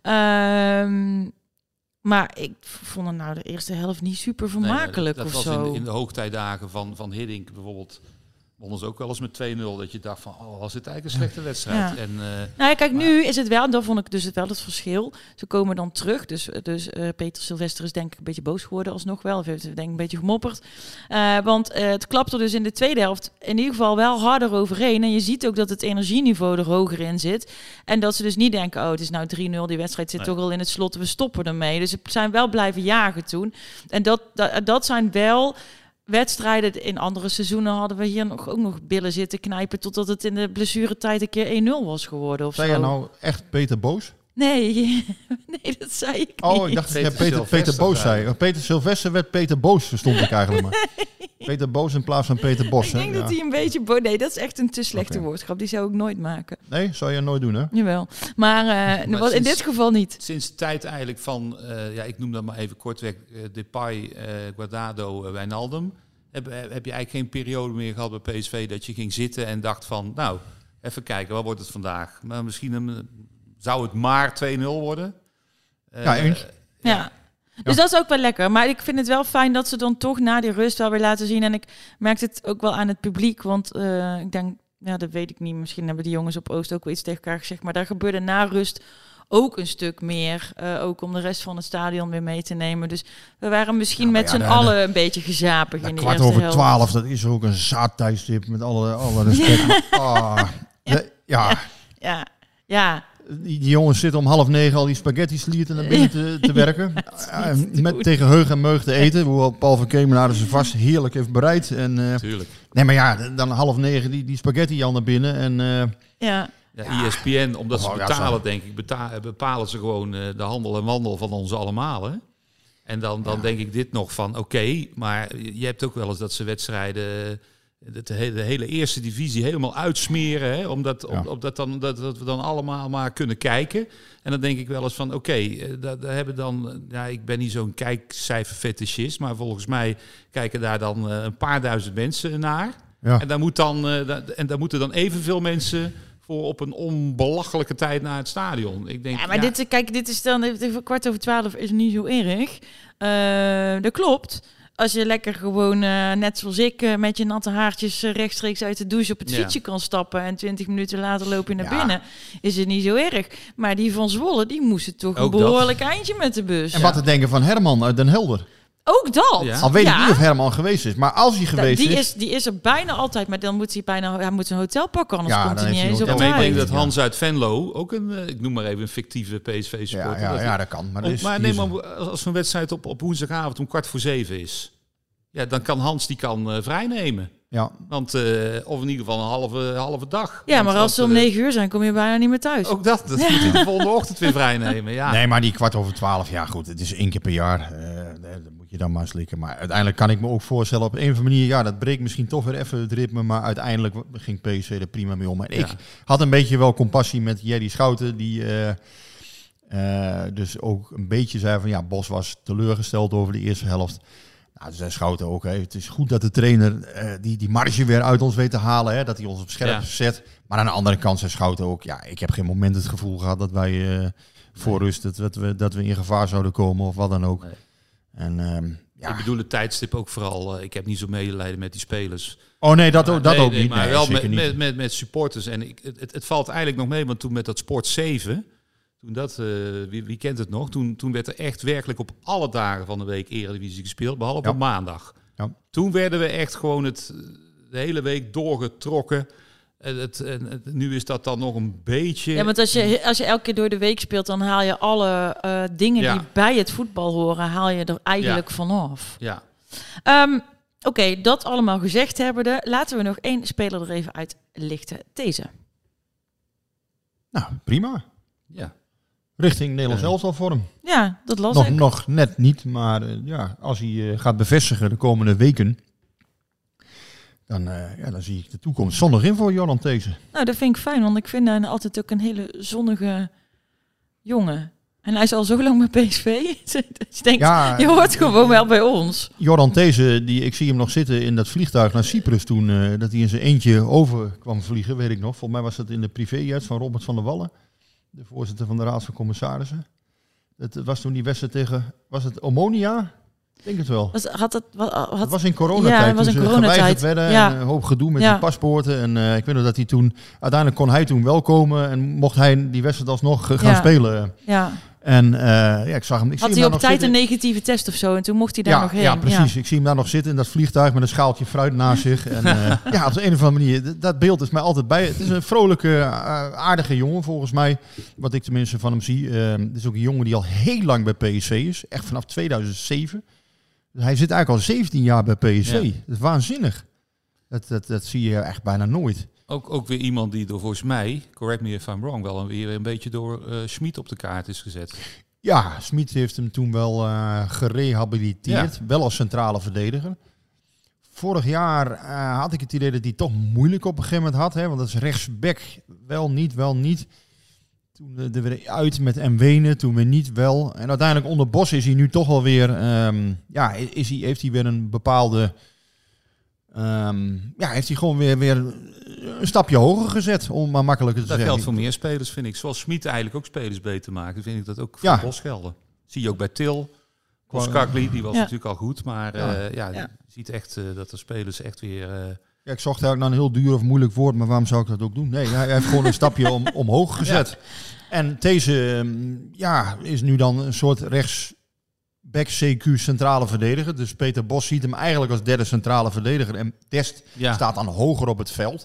Ehm... Maar ik vond het nou de eerste helft niet super vermakelijk nee, dat of was zo. In, in de hoogtijdagen van, van Hiddink bijvoorbeeld. Wonnen ze ook wel eens met twee nul. Dat je dacht van, oh, was dit eigenlijk een slechte wedstrijd. Ja. En, uh, nou ja, kijk, maar... nu is het wel, en dat vond ik dus het wel het verschil. Ze komen dan terug. Dus, dus uh, Peter Silvester is denk ik een beetje boos geworden alsnog wel. Of heeft denk ik een beetje gemopperd. Uh, want uh, het klapte dus in de tweede helft in ieder geval wel harder overheen. En je ziet ook dat het energieniveau er hoger in zit. En dat ze dus niet denken, oh, het is nou drie nul. Die wedstrijd zit nee. toch al in het slot. We stoppen ermee. Dus ze zijn wel blijven jagen toen. En dat, dat, dat zijn wel... wedstrijden. In andere seizoenen hadden we hier nog, ook nog billen zitten knijpen totdat het in de blessuretijd een keer één nul was geworden. Of zei zo. je nou echt Peter Boos? Nee, nee, dat zei ik niet. Oh, ik dacht dat je Peter, Peter, Peter Boos zei. zei. Peter Silvester werd Peter Boos, verstond ik eigenlijk maar. Nee. Peter Boos in plaats van Peter Bos. Ik denk hè? dat ja. hij een beetje... Bo- nee, dat is echt een te slechte Okay. woordgrap. Die zou ik nooit maken. Nee, zou je nooit doen, hè? Jawel. Maar, uh, maar wat, in dit geval niet. Sinds de tijd eigenlijk van, uh, ja, ik noem dat maar even kortweg, uh, Depay, uh, Guardado, uh, Wijnaldum. Heb, heb je eigenlijk geen periode meer gehad bij P S V dat je ging zitten en dacht van, nou, even kijken, wat wordt het vandaag? Maar misschien een, zou het maar twee nul worden. Uh, ja, eens. Ja. ja. Dus ja. dat is ook wel lekker. Maar ik vind het wel fijn dat ze dan toch na die rust wel weer laten zien. En ik merk het ook wel aan het publiek. Want uh, ik denk, ja, dat weet ik niet. Misschien hebben die jongens op Oost ook wel iets tegen elkaar gezegd. Maar daar gebeurde na rust ook een stuk meer. Uh, ook om de rest van het stadion weer mee te nemen. Dus we waren misschien ja, met ja, z'n allen de, een beetje gezapig in de kwart eerste over helft. twaalf, dat is ook een zaadtijdstip met alle, alle respect. oh, ja. De, ja. Ja. Ja. ja. Die, die jongens zitten om half negen al die spaghetti slierten naar binnen te, te werken. Ja, met tegen heug en meug te eten. Hoewel Paul van Kemenade ze vast heerlijk heeft bereid. En, uh, Tuurlijk. Nee, maar ja, dan half negen die, die spaghetti al naar binnen. En, uh, ja. Ja, E S P N, omdat oh, ze betalen, ja, denk ik, beta- bepalen ze gewoon uh, de handel en wandel van ons allemaal. Hè? En dan, dan ja. denk ik dit nog van, oké, okay, maar je hebt ook wel eens dat ze wedstrijden... De hele, de hele eerste divisie helemaal uitsmeren. Hè? Omdat, ja. op, op dan, dat, dat we dan allemaal maar kunnen kijken. En dan denk ik wel eens van oké, okay, daar hebben dan... Ja, ik ben niet zo'n kijkcijferfetischist, maar volgens mij kijken daar dan uh, een paar duizend mensen naar. Ja. En, daar moet dan, uh, da, en daar moeten dan evenveel mensen voor op een onbelachelijke tijd naar het stadion. Ik denk, ja, maar ja, dit, kijk, dit is dan kwart over twaalf is niet zo erg. Uh, dat klopt. Als je lekker gewoon, uh, net zoals ik, uh, met je natte haartjes uh, rechtstreeks uit de douche op het Ja. fietsje kan stappen en twintig minuten later loop je naar Ja. binnen, is het niet zo erg. Maar die van Zwolle, die moesten toch Ook een dat. behoorlijk eindje met de bus. En wat te denken van Herman uit Den Helder. Ook dat. Ja. Al weet Ja. ik niet of Herman geweest is. Maar als hij geweest die is... is, die is er bijna altijd, maar dan moet hij bijna, hij moet een hotel pakken, anders Ja, komt dan hij niet heeft eens hij op een Ja, maar ik tijd. denk dat Ja. Hans uit Venlo ook een, uh, ik noem maar even een fictieve P S V-supporter. Ja, ja, dat ja, dat kan. Maar, dat Om- is, maar die neem is- maar als als een wedstrijd op, op woensdagavond om kwart voor zeven is. Ja, dan kan Hans die kan uh, vrijnemen. ja. Want, uh, of in ieder geval een halve, halve dag. Ja, Want- maar als ze want, om uh, negen uur zijn, kom je bijna niet meer thuis. Ook dat, dat moet je de volgende ochtend weer vrijnemen. Ja. Nee, maar die kwart over twaalf, ja goed, het is één keer per jaar. Uh, dat moet je dan maar slikken. Maar uiteindelijk kan ik me ook voorstellen op een of andere manier, ja, dat breekt misschien toch weer even het ritme. Maar uiteindelijk ging P S V er prima mee om. En Ja. ik had een beetje wel compassie met Jerry Schouten, die uh, uh, dus ook een beetje zei van, ja, Bos was teleurgesteld over de eerste helft. Nou, dus zei Schouten ook, hè, het is goed dat de trainer uh, die, die marge weer uit ons weet te halen, hè, dat hij ons op scherp Ja. zet. Maar aan de andere kant zei Schouten ook, ja, ik heb geen moment het gevoel gehad dat wij uh, voor rust, dat, dat, we, dat we in gevaar zouden komen of wat dan ook. Nee. En, um, ja. Ik bedoel het tijdstip ook vooral. Uh, ik heb niet zo medelijden met die spelers. Oh nee, dat, ook, dat nee, ook nee, niet. Maar nee, wel zeker met, niet. met, met, met supporters. En ik, het, het valt eigenlijk nog mee, want toen met dat Sport zeven... Toen dat, uh, wie, wie kent het nog? Toen, toen werd er echt werkelijk op alle dagen van de week Eredivisie gespeeld, behalve Ja. op maandag. Ja. Toen werden we echt gewoon het, de hele week doorgetrokken. En het, en het, nu is dat dan nog een beetje... Ja, want als je, als je elke keer door de week speelt, dan haal je alle uh, dingen Ja. die bij het voetbal horen, haal je er eigenlijk Ja. vanaf. Ja. Um, Oké, okay, dat allemaal gezegd hebbende, laten we nog één speler er even uit lichten. Deze. Nou, prima. Ja. Richting Nederlands Ja. elftal vorm. Ja, dat las Nog, ik. nog net niet, maar uh, ja, als hij uh, gaat bevestigen de komende weken, dan, uh, ja, dan zie ik de toekomst zonnig in voor Joran These. Nou, dat vind ik fijn, want ik vind hem altijd ook een hele zonnige jongen. En hij is al zo lang bij P S V. Dus je denkt, Ja, je hoort gewoon wel bij ons. Joran These, die, ik zie hem nog zitten in dat vliegtuig naar Cyprus toen, uh, dat hij in zijn eentje over kwam vliegen, weet ik nog. Volgens mij was dat in de privéjet van Robert van der Wallen, de voorzitter van de Raad van Commissarissen. Het was toen die wedstrijd tegen, was het Omonia? Ik denk het wel. Was, had het, wat, had, Het was in coronatijd, ja, het was toen in ze coronatijd. geweigerd werden Ja. en een hoop gedoe met Ja. die paspoorten. En uh, ik weet nog dat hij toen, uiteindelijk kon hij toen wel komen en mocht hij die wedstrijd alsnog uh, gaan Ja. spelen. Ja. En uh, ja, ik zag hem. Ik Had zie hij hem op daar nog tijd een zitten. negatieve test of zo en toen mocht hij daar Ja, nog heen. ja, precies. Ik zie hem daar nog zitten in dat vliegtuig met een schaaltje fruit naast zich. En uh, ja, op de een of andere manier, d- dat beeld is mij altijd bij. Het is een vrolijke, uh, aardige jongen volgens mij, wat ik tenminste van hem zie. Uh, het is ook een jongen die al heel lang bij P S V is, echt vanaf tweeduizend zeven. Dus hij zit eigenlijk al zeventien jaar bij P S V. Ja. Dat is waanzinnig. Dat, dat, dat zie je echt bijna nooit. Ook, ook weer iemand die door volgens mij, correct me if I'm wrong, wel een, weer een beetje door uh, Schmid op de kaart is gezet. Ja, Schmid heeft hem toen wel uh, gerehabiliteerd, Ja. wel als centrale verdediger. Vorig jaar uh, had ik het idee dat hij toch moeilijk op een gegeven moment had, hè, want dat is rechtsback wel niet, wel niet. Toen uh, er weer uit met Mwene, toen weer niet wel. En uiteindelijk onder Bos is hij nu toch wel weer, um, ja, is hij, heeft hij weer een bepaalde, um, ja, heeft hij gewoon weer, weer een stapje hoger gezet, om maar makkelijker te Dat zeggen. geldt voor meer spelers, vind ik. Zoals Schmid eigenlijk ook spelers beter maken, vind ik dat ook voor Ja. Bos gelden. Zie je ook bij Til. Koskakli, die was Ja. natuurlijk al goed, maar Ja. uh, ja, Ja. je ziet echt uh, dat de spelers echt weer... Uh, Ja, ik zocht eigenlijk naar een heel duur of moeilijk woord, maar waarom zou ik dat ook doen? Nee, hij heeft gewoon een stapje om, omhoog gezet. Ja. En deze um, ja, is nu dan een soort rechtsback C Q centrale verdediger. Dus Peter Bos ziet hem eigenlijk als derde centrale verdediger. En Dest ja. staat dan hoger op het veld.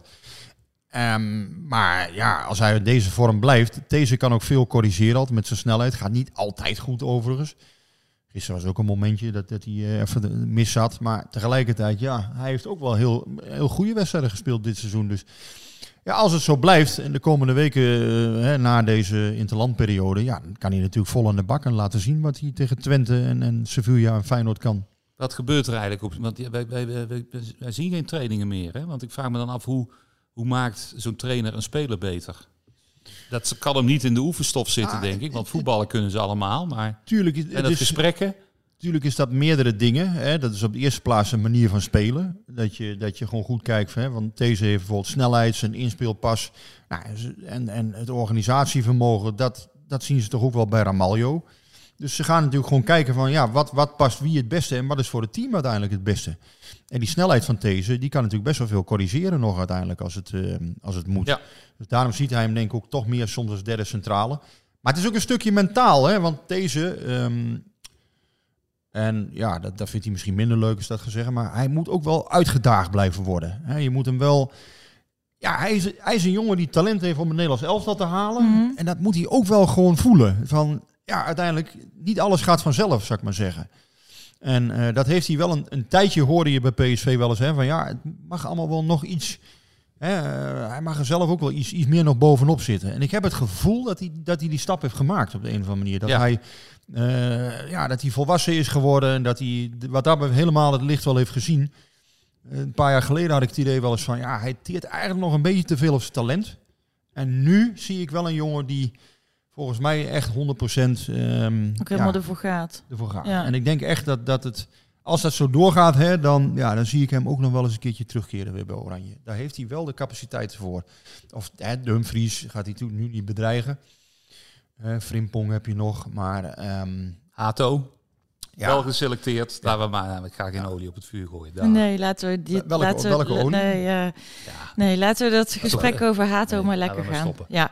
Um, maar ja, als hij in deze vorm blijft, deze kan ook veel corrigeren altijd met zijn snelheid. Gaat niet altijd goed overigens. Gisteren was ook een momentje dat, dat hij uh, even mis zat. Maar tegelijkertijd, ja, hij heeft ook wel heel, heel goede wedstrijden gespeeld dit seizoen. Dus ja, als het zo blijft in de komende weken uh, hè, na deze interlandperiode, ja, dan kan hij natuurlijk vol aan de bak en laten zien wat hij tegen Twente en, en Sevilla en Feyenoord kan. Wat gebeurt er eigenlijk op? Want wij, wij, wij, wij, wij zien geen trainingen meer. Hè? Want ik vraag me dan af, hoe, hoe maakt zo'n trainer een speler beter? Dat kan hem niet in de oefenstof zitten, ah, denk ik. Want voetballen kunnen ze allemaal. Maar tuurlijk, en dat is, gesprekken? Tuurlijk is dat meerdere dingen. Hè. Dat is op de eerste plaats een manier van spelen. Dat je, dat je gewoon goed kijkt. Hè. Want deze heeft bijvoorbeeld snelheid, zijn inspeelpas. Nou, en, en het organisatievermogen, dat, dat zien ze toch ook wel bij Ramaljo. Dus ze gaan natuurlijk gewoon kijken van, ja, wat, wat past wie het beste en wat is voor het team uiteindelijk het beste. En die snelheid van These, die kan natuurlijk best wel veel corrigeren nog uiteindelijk als het, uh, als het moet. Ja. Dus daarom ziet hij hem denk ik ook toch meer soms als derde centrale. Maar het is ook een stukje mentaal, hè, want These... Um, en ja, dat, dat vindt hij misschien minder leuk als dat gezegd, maar hij moet ook wel uitgedaagd blijven worden. He, je moet hem wel... Ja, hij is, hij is een jongen die talent heeft om het Nederlands elftal te halen. Mm-hmm. En dat moet hij ook wel gewoon voelen. Van, ja, uiteindelijk, niet alles gaat vanzelf, zou ik maar zeggen. En uh, dat heeft hij wel een, een tijdje, hoorde je bij P S V wel eens, hè, van ja, het mag allemaal wel nog iets... Hè, uh, hij mag er zelf ook wel iets, iets meer nog bovenop zitten. En ik heb het gevoel dat hij, dat hij die stap heeft gemaakt op de een of andere manier. Dat ja. hij... Uh, ja, dat hij volwassen is geworden en dat hij wat dat helemaal het licht wel heeft gezien. Een paar jaar geleden had ik het idee wel eens van, ja, hij teert eigenlijk nog een beetje te veel op zijn talent. En nu zie ik wel een jongen die volgens mij echt honderd procent um, ook helemaal ja, ervoor gaat. Ervoor gaat. Ja. En ik denk echt dat, dat het, als dat zo doorgaat, hè, dan, ja, dan zie ik hem ook nog wel eens een keertje terugkeren weer bij Oranje. Daar heeft hij wel de capaciteit voor. Of hè, Dumfries gaat hij toen nu niet bedreigen. Uh, Frimpong heb je nog, maar... Um, Hato, ja. wel geselecteerd. Ja. Daar we maar, ik ga geen ja. olie op het vuur gooien. Daar. Nee, laten we... Die, welke, laten welke we, olie? Nee, uh, ja. nee, laten we dat gesprek over Hato nee, maar lekker gaan. Stoppen. Ja.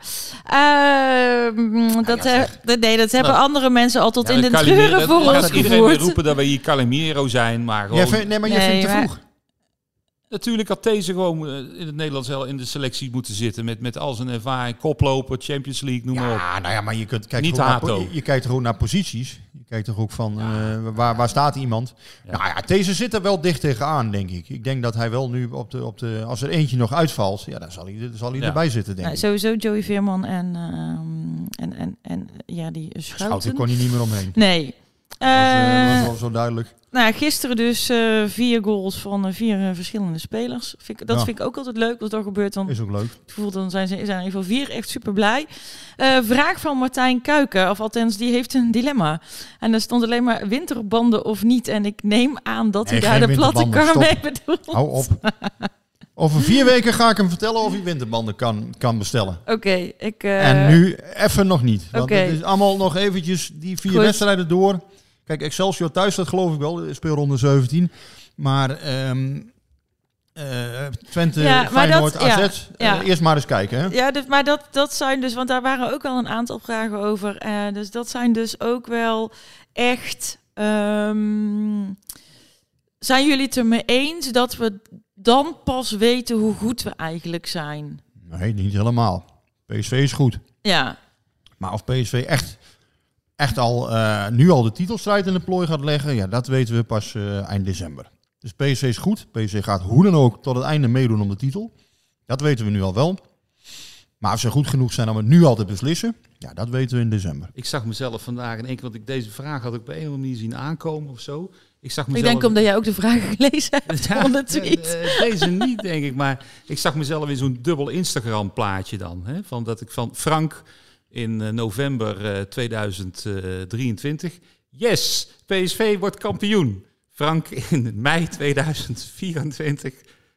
Uh, dat, ja, he, nee, dat hebben nou, andere mensen al tot ja, in de treuren voor ons gevoerd. Iedereen weer roepen dat we hier Calimero zijn, maar gewoon... Ja, nee, maar je nee, vindt het te vroeg. Natuurlijk had deze gewoon in het Nederlands wel in de selectie moeten zitten. Met, met al zijn ervaring, koploper, Champions League, noem maar op. Ja, nou ja, maar je kunt kijken. Niet Hato. Je, je kijkt er gewoon naar posities. Je kijkt er ook van, ja. uh, waar, waar staat iemand? Ja. Nou ja, deze zit er wel dicht tegenaan, denk ik. Ik denk dat hij wel nu op de, op de als er eentje nog uitvalt, ja, dan zal hij, dan zal hij ja. erbij zitten, denk ja, ik. Sowieso Joey Veerman en, um, en, en, en ja, die Schouten. Schouten kon hij niet meer omheen. Nee. Dat was, uh, was wel zo duidelijk. Nou, gisteren dus uh, vier goals van uh, vier uh, verschillende spelers. Vind ik, dat ja. vind ik ook altijd leuk wat er gebeurt. Dan, is ook leuk. Ik voel, dan zijn ze zijn in ieder geval vier echt super blij. Uh, vraag van Martijn Kuiken, of althans die heeft een dilemma. En er stond alleen maar winterbanden of niet. En ik neem aan dat nee, hij daar de platte kar mee bedoelt. Hou op. Over vier weken ga ik hem vertellen of hij winterbanden kan, kan bestellen. Oké. Okay, ik. Uh... En nu even nog niet. Want okay. het is allemaal nog eventjes die vier Goed. wedstrijden door. Kijk, Excelsior thuis, dat geloof ik wel, speelronde zeventien. Maar um, uh, Twente, ja, Feyenoord, dat, A Z, ja, ja. Uh, eerst maar eens kijken. Hè? Ja, dus, maar dat, dat zijn dus, want daar waren ook al een aantal vragen over. Uh, dus dat zijn dus ook wel echt... Um, zijn jullie het ermee eens dat we dan pas weten hoe goed we eigenlijk zijn? Nee, niet helemaal. P S V is goed. Ja. Maar of P S V echt... echt al uh, nu al de titelstrijd in de plooi gaat leggen, ja, dat weten we pas uh, eind december. Dus P S V is goed. P S V gaat hoe dan ook tot het einde meedoen om de titel. Dat weten we nu al wel. Maar of ze goed genoeg zijn om het nu al te beslissen, ja, dat weten we in december. Ik zag mezelf vandaag in één keer, want ik deze vraag had ik op een of andere manier zien aankomen of zo. Ik, zag mezelf... ik denk omdat jij ook de vragen gelezen hebt ja, onder de tweet. Uh, deze niet, denk ik. Maar ik zag mezelf in zo'n dubbel Instagram plaatje dan. Hè, van dat ik van Frank... in uh, november uh, tweeduizend drieëntwintig. Yes, P S V wordt kampioen. Frank in mei tweeduizend vierentwintig.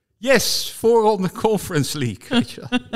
Yes, voorronde Conference League. Weet je wel.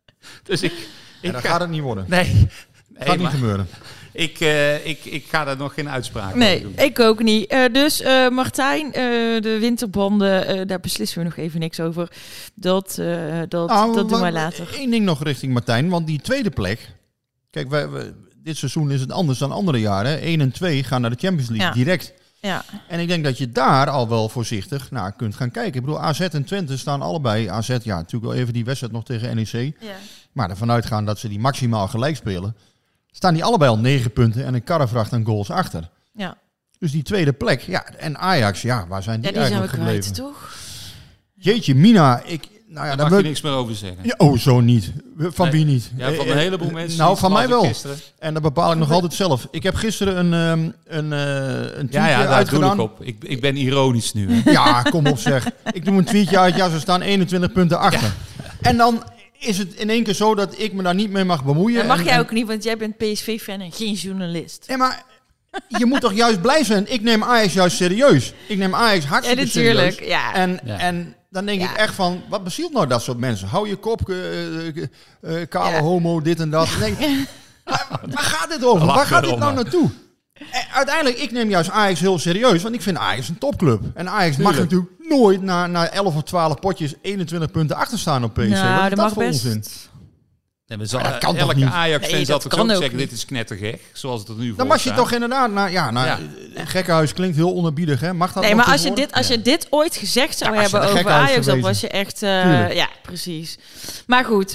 Dus ik... ik ja, dat ga, gaat het niet worden. Nee. nee gaat niet gebeuren. Ik, uh, ik, ik ga daar nog geen uitspraak nee, over doen. Nee, ik ook niet. Uh, dus uh, Martijn, uh, de winterbanden, uh, daar beslissen we nog even niks over. Dat, uh, dat, nou, dat doen wij later. Eén ding nog richting Martijn, want die tweede plek... Kijk, wij, wij, dit seizoen is het anders dan andere jaren. één en twee gaan naar de Champions League, ja. direct. Ja. En ik denk dat je daar al wel voorzichtig naar kunt gaan kijken. Ik bedoel, A Z en Twente staan allebei. A Z, ja, natuurlijk wel even die wedstrijd nog tegen N E C. Ja. Maar ervan uitgaan dat ze die maximaal gelijk spelen. Staan die allebei al negen punten en een karrevracht aan goals achter. Ja. Dus die tweede plek. Ja, en Ajax, ja, waar zijn die, ja, die eigenlijk zijn we gebleven? Kwijt, toch? Jeetje, Mina, ik... Nou ja, daar mag je niks meer over zeggen. Ja, oh, zo niet. Van nee. wie niet? Ja, van een heleboel mensen. Nou, van mij wel. Gisteren. En dat bepaal ik nog altijd zelf. Ik heb gisteren een, um, een, uh, een tweetje ja, ja, daar uitgedaan. Doe ik, op. Ik, ik ben ironisch nu. Hè. Ja, kom op zeg. Ik doe een tweetje uit. Ja, ze staan eenentwintig punten achter. Ja. En dan is het in één keer zo dat ik me daar niet mee mag bemoeien. Dat mag en, jij en... ook niet, want jij bent P S V-fan en geen journalist. Ja, maar... Je moet toch juist blij zijn. Ik neem Ajax juist serieus. Ik neem Ajax hartstikke ja, natuurlijk. serieus. Ja. En, ja. en dan denk ja. ik echt van, wat bezielt nou dat soort mensen? Hou je kop, uh, uh, uh, kale ja. homo, dit en dat. Denk, waar, waar gaat dit over? Waar gaat dit nou naartoe? uiteindelijk, ik neem juist Ajax heel serieus, want ik vind Ajax een topclub. En Ajax Tuurlijk. mag natuurlijk nooit na, na elf of twaalf potjes eenentwintig punten achter staan op P S V. Nou, Wat is dat dat mag voor best. onzin? Nee, maar zal, maar dat kan elke toch niet? Ajax-fan Nee, zal dat toch kan ook ook zeggen, niet. dit is knettergek, zoals het er nu voor Dan mag je staat. toch inderdaad, nou, ja, nou, Ja. gekkenhuis klinkt heel onerbiedig, hè? Mag dat Nee, nog maar als je, tegenwoordig? dit, als je dit ooit gezegd zou Ja, als je hebben een over gekkenhuis Ajax, dan verwezen. was je echt... uh, Tuurlijk. ja, precies. Maar goed.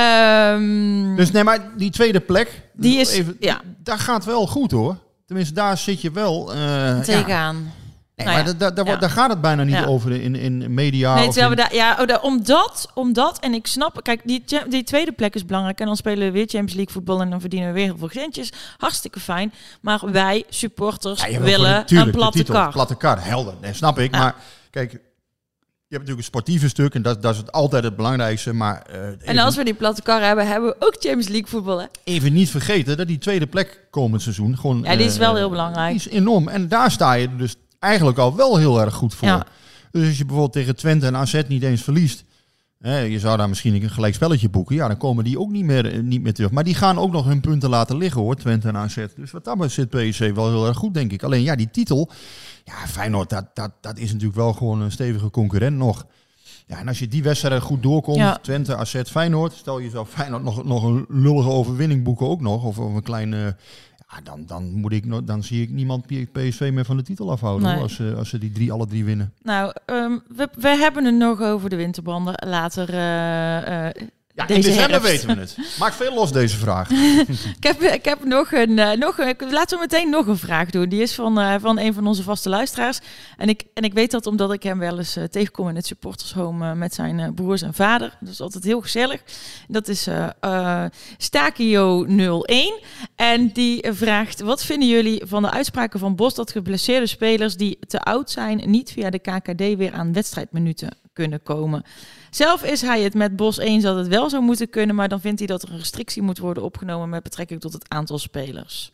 Um, Dus nee, maar die tweede plek, die is, even, ja. daar gaat wel goed hoor. Tenminste, daar zit je wel... Uh, tegenaan. Ja. Nee, Nou maar ja. da, da, da, Ja. daar gaat het bijna niet Ja. over in, in media. Nee, of terwijl in, we daar, ja, oh, daar- omdat, omdat, en ik snap, kijk, die, die tweede plek is belangrijk en dan spelen we weer Champions League voetbal en dan verdienen we weer heel veel centjes. Hartstikke fijn. Maar wij, supporters, Ja, je wil willen voor de- tuurlijk, een de platte titel, kar. Platte kar, helder. Nee, snap ik. Ja. Maar kijk, je hebt natuurlijk een sportieve stuk en dat, dat is het altijd het belangrijkste. Maar uh, En even, als we die platte kar hebben, hebben we ook Champions League voetbal, hè? even niet vergeten dat die tweede plek komend seizoen gewoon... Ja, die is uh, wel heel belangrijk. Die is enorm. En daar sta je dus eigenlijk al wel heel erg goed voor. Ja. Dus als je bijvoorbeeld tegen Twente en A Z niet eens verliest... Hè, je zou daar misschien een gelijk spelletje boeken. Ja, dan komen die ook niet meer, eh, niet meer terug. Maar die gaan ook nog hun punten laten liggen hoor, Twente en A Z. Dus wat dat betreft zit P S V wel heel erg goed, denk ik. Alleen ja, die titel... Ja, Feyenoord, dat, dat, dat is natuurlijk wel gewoon een stevige concurrent nog. Ja, en als je die wedstrijden goed doorkomt, Ja. Twente, A Z, Feyenoord... Stel je zou Feyenoord nog, nog een lullige overwinning boeken ook nog. Of, of een kleine... Ja, dan, dan, moet ik, nog- dan zie ik niemand P S V meer van de titel afhouden. Nee. Hoor, als, ze, als ze die drie, alle drie winnen. Nou, um, we, we hebben het nog over de winterbanden later uh, uh, Ja, deze in december herfst. weten we het. Maakt veel los deze vraag. ik, heb, ik heb nog een, uh, nog een... Laten we meteen nog een vraag doen. Die is van, uh, van een van onze vaste luisteraars. En ik, en ik weet dat omdat ik hem wel eens uh, tegenkom in het supportershome uh, met zijn uh, broers en vader. Dat is altijd heel gezellig. Dat is uh, uh, Stakio nul één. En die uh, vraagt, wat vinden jullie van de uitspraken van Bos dat geblesseerde spelers die te oud zijn niet via de K K D weer aan wedstrijdminuten kunnen komen? Zelf is hij het met Bos eens dat het wel zou moeten kunnen, maar dan vindt hij dat er een restrictie moet worden opgenomen met betrekking tot het aantal spelers.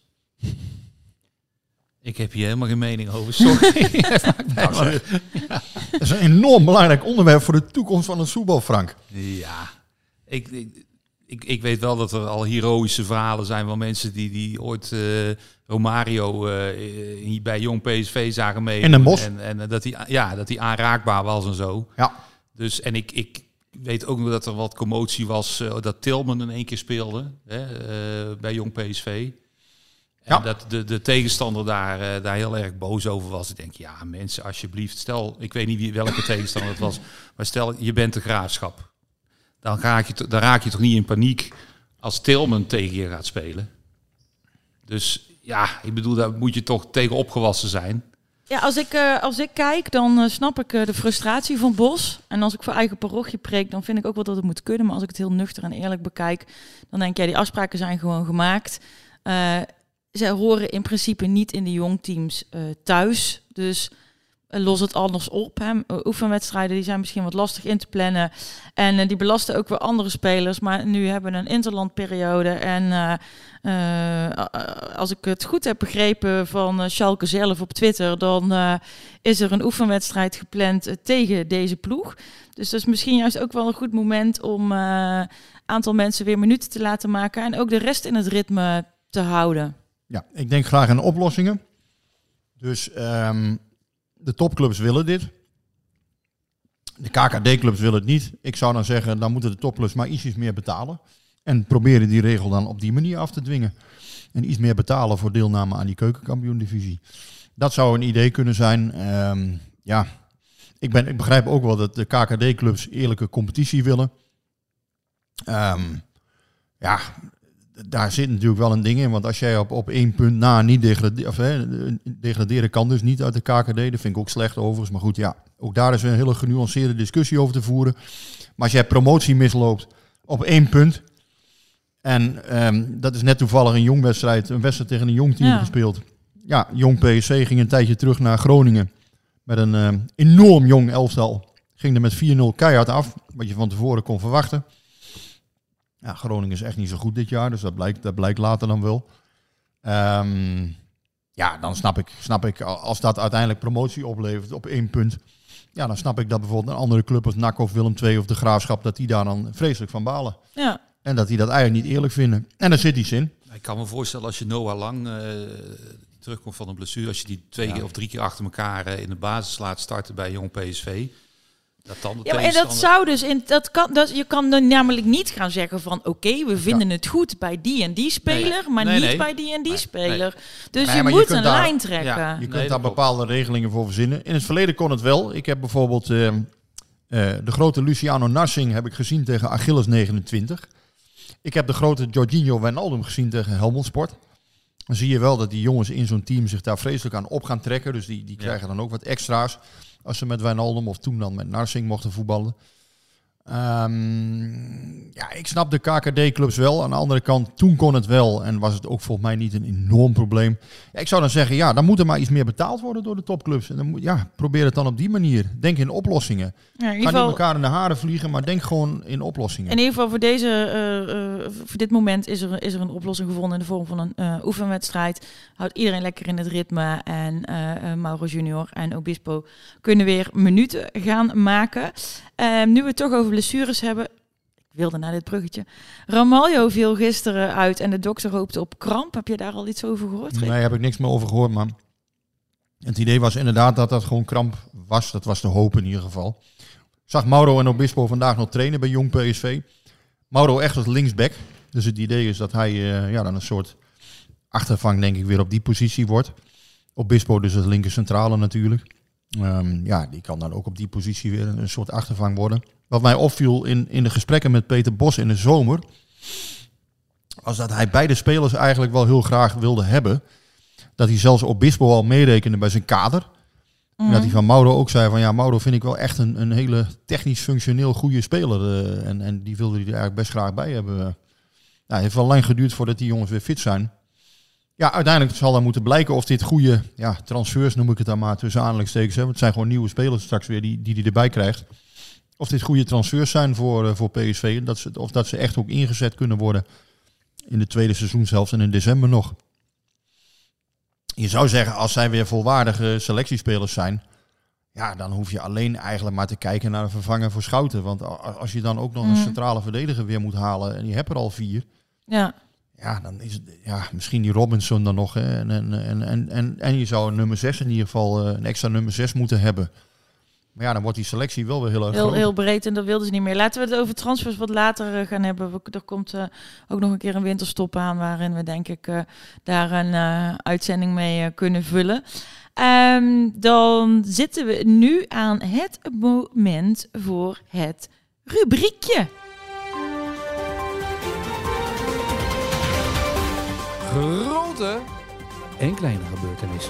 Ik heb hier helemaal geen mening over, sorry. Nou, zeg. Ja. Dat is een enorm belangrijk onderwerp voor de toekomst van het voetbal, Frank. Ja, ik, ik, ik, ik weet wel dat er al heroïsche verhalen zijn van mensen die, die ooit uh, Romario uh, bij Jong P S V zagen mee. In Den Bosch. En, en dat hij ja, dat hij aanraakbaar was en zo. Ja. Dus, en ik, ik weet ook nog dat er wat commotie was, uh, dat Tilman in één keer speelde hè, uh, bij Jong P S V. En Ja. dat de, de tegenstander daar, uh, daar heel erg boos over was. Ik denk, ja mensen, alsjeblieft, stel, ik weet niet wie, welke tegenstander het was, maar stel, je bent de Graafschap. Dan raak, je, to- dan raak je toch niet in paniek als Tilman tegen je gaat spelen. Dus ja, ik bedoel, daar moet je toch tegen opgewassen zijn. Ja, als ik, uh, als ik kijk, dan uh, snap ik uh, de frustratie van Bos. En als ik voor eigen parochie preek, dan vind ik ook wel dat het moet kunnen. Maar als ik het heel nuchter en eerlijk bekijk, dan denk ik, ja, die afspraken zijn gewoon gemaakt. Uh, ze horen in principe niet in de jongteams uh, thuis. Dus uh, los het anders op. Hè. Uh, oefenwedstrijden die zijn misschien wat lastig in te plannen. En uh, die belasten ook weer andere spelers. Maar nu hebben we een interlandperiode. En uh, uh, als ik het goed heb begrepen van uh, Schalke zelf op Twitter, dan uh, is er een oefenwedstrijd gepland uh, tegen deze ploeg. Dus dat is misschien juist ook wel een goed moment om een uh, aantal mensen weer minuten te laten maken. En ook de rest in het ritme te houden. Ja, ik denk graag aan oplossingen. Dus um, de topclubs willen dit. De K K D-clubs willen het niet. Ik zou dan zeggen, dan moeten de topclubs maar ietsjes meer betalen. En proberen die regel dan op die manier af te dwingen. En iets meer betalen voor deelname aan die keukenkampioen-divisie. Dat zou een idee kunnen zijn. Um, ja, ik, ben, ik begrijp ook wel dat de K K D-clubs eerlijke competitie willen. Um, ja... Daar zit natuurlijk wel een ding in, want als jij op, op één punt na niet degraderen, of, hè, degraderen kan dus niet uit de K K D, dat vind ik ook slecht overigens. Maar goed, ja, ook daar is een hele genuanceerde discussie over te voeren. Maar als jij promotie misloopt op één punt, en um, dat is net toevallig een jong wedstrijd, een wedstrijd tegen een jong team ja. gespeeld. Ja, jong P S V ging een tijdje terug naar Groningen met een um, enorm jong elftal. Ging er met vier nul keihard af, wat je van tevoren kon verwachten. Ja, Groningen is echt niet zo goed dit jaar, dus dat blijkt, dat blijkt later dan wel. Um, ja, dan snap ik, snap ik, als dat uiteindelijk promotie oplevert op één punt, ja, dan snap ik dat bijvoorbeeld een andere club als N A C of Willem twee of de Graafschap, dat die daar dan vreselijk van balen. Ja. En dat die dat eigenlijk niet eerlijk vinden. En daar zit iets in. Ik kan me voorstellen als je Noah Lang, uh, terugkomt van een blessure, als je die twee Ja. keer of drie keer achter elkaar uh, in de basis laat starten bij jong P S V. Dat dan de Ja, maar en dat zou dus in dat kan dat je kan dan namelijk niet gaan zeggen van oké, okay, we vinden ja. het goed bij die en die speler, nee, maar nee, niet nee. bij die en die nee, speler. Nee. Dus nee, je moet je een daar, lijn trekken. Ja, je kunt nee, daar bepaalde regelingen voor verzinnen. In het verleden kon het wel. Ik heb bijvoorbeeld uh, uh, de grote Luciano Narsing heb ik gezien tegen Achilles negenentwintig. Ik heb de grote Jorginho Wijnaldum gezien tegen Helmond Sport. Dan zie je wel dat die jongens in zo'n team zich daar vreselijk aan op gaan trekken. Dus die, die krijgen ja. dan ook wat extra's. Als ze met Wijnaldum of toen dan met Narsing mochten voetballen. Um, ja, ik snap de K K D-clubs wel. Aan de andere kant, toen kon het wel. En was het ook volgens mij niet een enorm probleem. Ja, ik zou dan zeggen, ja, dan moet er maar iets meer betaald worden door de topclubs. En dan moet, ja, probeer het dan op die manier. Denk in oplossingen. Ja, in Ga geval... niet elkaar in de haren vliegen, maar denk gewoon in oplossingen. In ieder geval voor, deze, uh, uh, voor dit moment is er, is er een oplossing gevonden in de vorm van een uh, oefenwedstrijd. Houdt iedereen lekker in het ritme. En uh, uh, Mauro Junior en Obispo kunnen weer minuten gaan maken. Uh, nu we het toch over blessures hebben. Ik wilde naar dit bruggetje. Ramaljo viel gisteren uit en de dokter hoopte op kramp. Heb je daar al iets over gehoord? Nee, heb ik niks meer over gehoord, man. Het idee was inderdaad dat dat gewoon kramp was. Dat was de hoop in ieder geval. Ik zag Mauro en Obispo vandaag nog trainen bij jong P S V. Mauro echt als linksback. Dus het idee is dat hij uh, ja, dan een soort achtervang, denk ik, weer op die positie wordt. Obispo dus als linker centrale natuurlijk. Um, ja, die kan dan ook op die positie weer een, een soort achtervang worden. Wat mij opviel in, in de gesprekken met Peter Bos in de zomer, was dat hij beide spelers eigenlijk wel heel graag wilde hebben. Dat hij zelfs Obispo al meerekende bij zijn kader. Mm. En dat hij van Mauro ook zei van ja, Mauro vind ik wel echt een, een hele technisch functioneel goede speler. Uh, en, en die wilde hij er eigenlijk best graag bij hebben. Nou, het heeft wel lang geduurd voordat die jongens weer fit zijn. Ja, uiteindelijk zal dan moeten blijken of dit goede ja, transfers, noem ik het dan maar tussen aanhalingstekens. Hè, want het zijn gewoon nieuwe spelers straks weer die die, die erbij krijgt. Of dit goede transfers zijn voor, uh, voor P S V. Dat ze, of dat ze echt ook ingezet kunnen worden in de tweede seizoenshelft en in december nog. Je zou zeggen, als zij weer volwaardige selectiespelers zijn, ja, dan hoef je alleen eigenlijk maar te kijken naar een vervanger voor Schouten. Want als je dan ook nog een centrale verdediger weer moet halen en je hebt er al vier. Ja. Ja, dan is het ja, misschien die Robinson dan nog. Hè. En, en, en, en, en, en je zou een nummer zes in ieder geval, een extra nummer zes moeten hebben. Maar ja, dan wordt die selectie wel weer heel erg heel, groot. Heel breed en dat wilden ze niet meer. Laten we het over transfers wat later uh, gaan hebben. We, er komt uh, ook nog een keer een winterstop aan waarin we denk ik uh, daar een uh, uitzending mee uh, kunnen vullen. Um, dan zitten we nu aan het moment voor het rubriekje. Grote en kleine gebeurtenissen.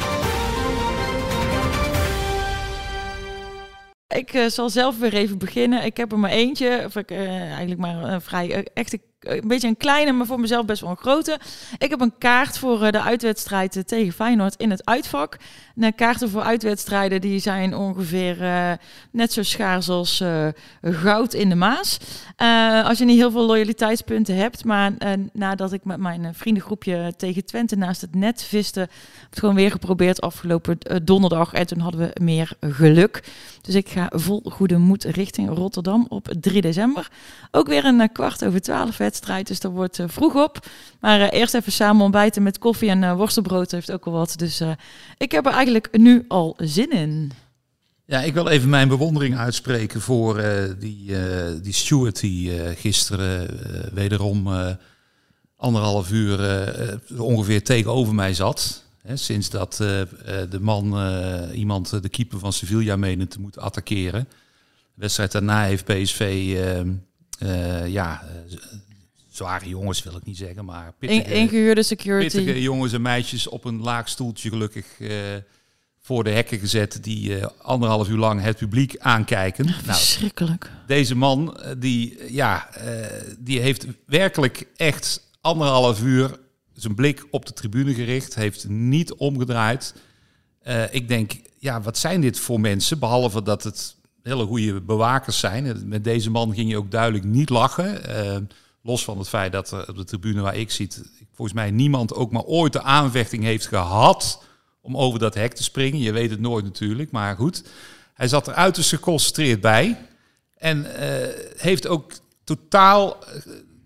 Ik uh, zal zelf weer even beginnen. Ik heb er maar eentje. Of ik, uh, eigenlijk maar een vrij uh, echte, een beetje een kleine, maar voor mezelf best wel een grote. Ik heb een kaart voor uh, de uitwedstrijd uh, tegen Feyenoord in het uitvak. De kaarten voor uitwedstrijden die zijn ongeveer uh, net zo schaars als uh, goud in de Maas. Uh, als je niet heel veel loyaliteitspunten hebt. Maar uh, nadat ik met mijn uh, vriendengroepje tegen Twente naast het net viste, heb ik het gewoon weer geprobeerd afgelopen uh, donderdag. En toen hadden we meer geluk. Dus ik ga vol goede moed richting Rotterdam op drie december. Ook weer een uh, kwart over twaalf wedstrijd, dus dat wordt uh, vroeg op. Maar uh, eerst even samen ontbijten met koffie en uh, worstelbrood heeft ook al wat. Dus uh, ik heb er eigenlijk nu al zin in. Ja, ik wil even mijn bewondering uitspreken voor uh, die, uh, die steward die uh, gisteren uh, wederom uh, anderhalf uur uh, ongeveer tegenover mij zat. He, sinds dat uh, de man, uh, iemand uh, de keeper van Sevilla meende te moeten attackeren. De wedstrijd daarna heeft P S V, uh, uh, ja, uh, zware jongens wil ik niet zeggen, maar pittige, ingehuurde security. Pittige jongens en meisjes op een laag stoeltje gelukkig uh, voor de hekken gezet die uh, anderhalf uur lang het publiek aankijken. Ja, verschrikkelijk. Nou, deze man, die, ja, uh, die heeft werkelijk echt anderhalf uur zijn blik op de tribune gericht, heeft niet omgedraaid. Uh, ik denk, ja, wat zijn dit voor mensen? Behalve dat het hele goede bewakers zijn. Met deze man ging je ook duidelijk niet lachen. Uh, los van het feit dat er op de tribune waar ik zit, volgens mij niemand ook maar ooit de aanvechting heeft gehad om over dat hek te springen. Je weet het nooit natuurlijk, maar goed. Hij zat er uiterst geconcentreerd bij. En uh, heeft ook totaal Uh,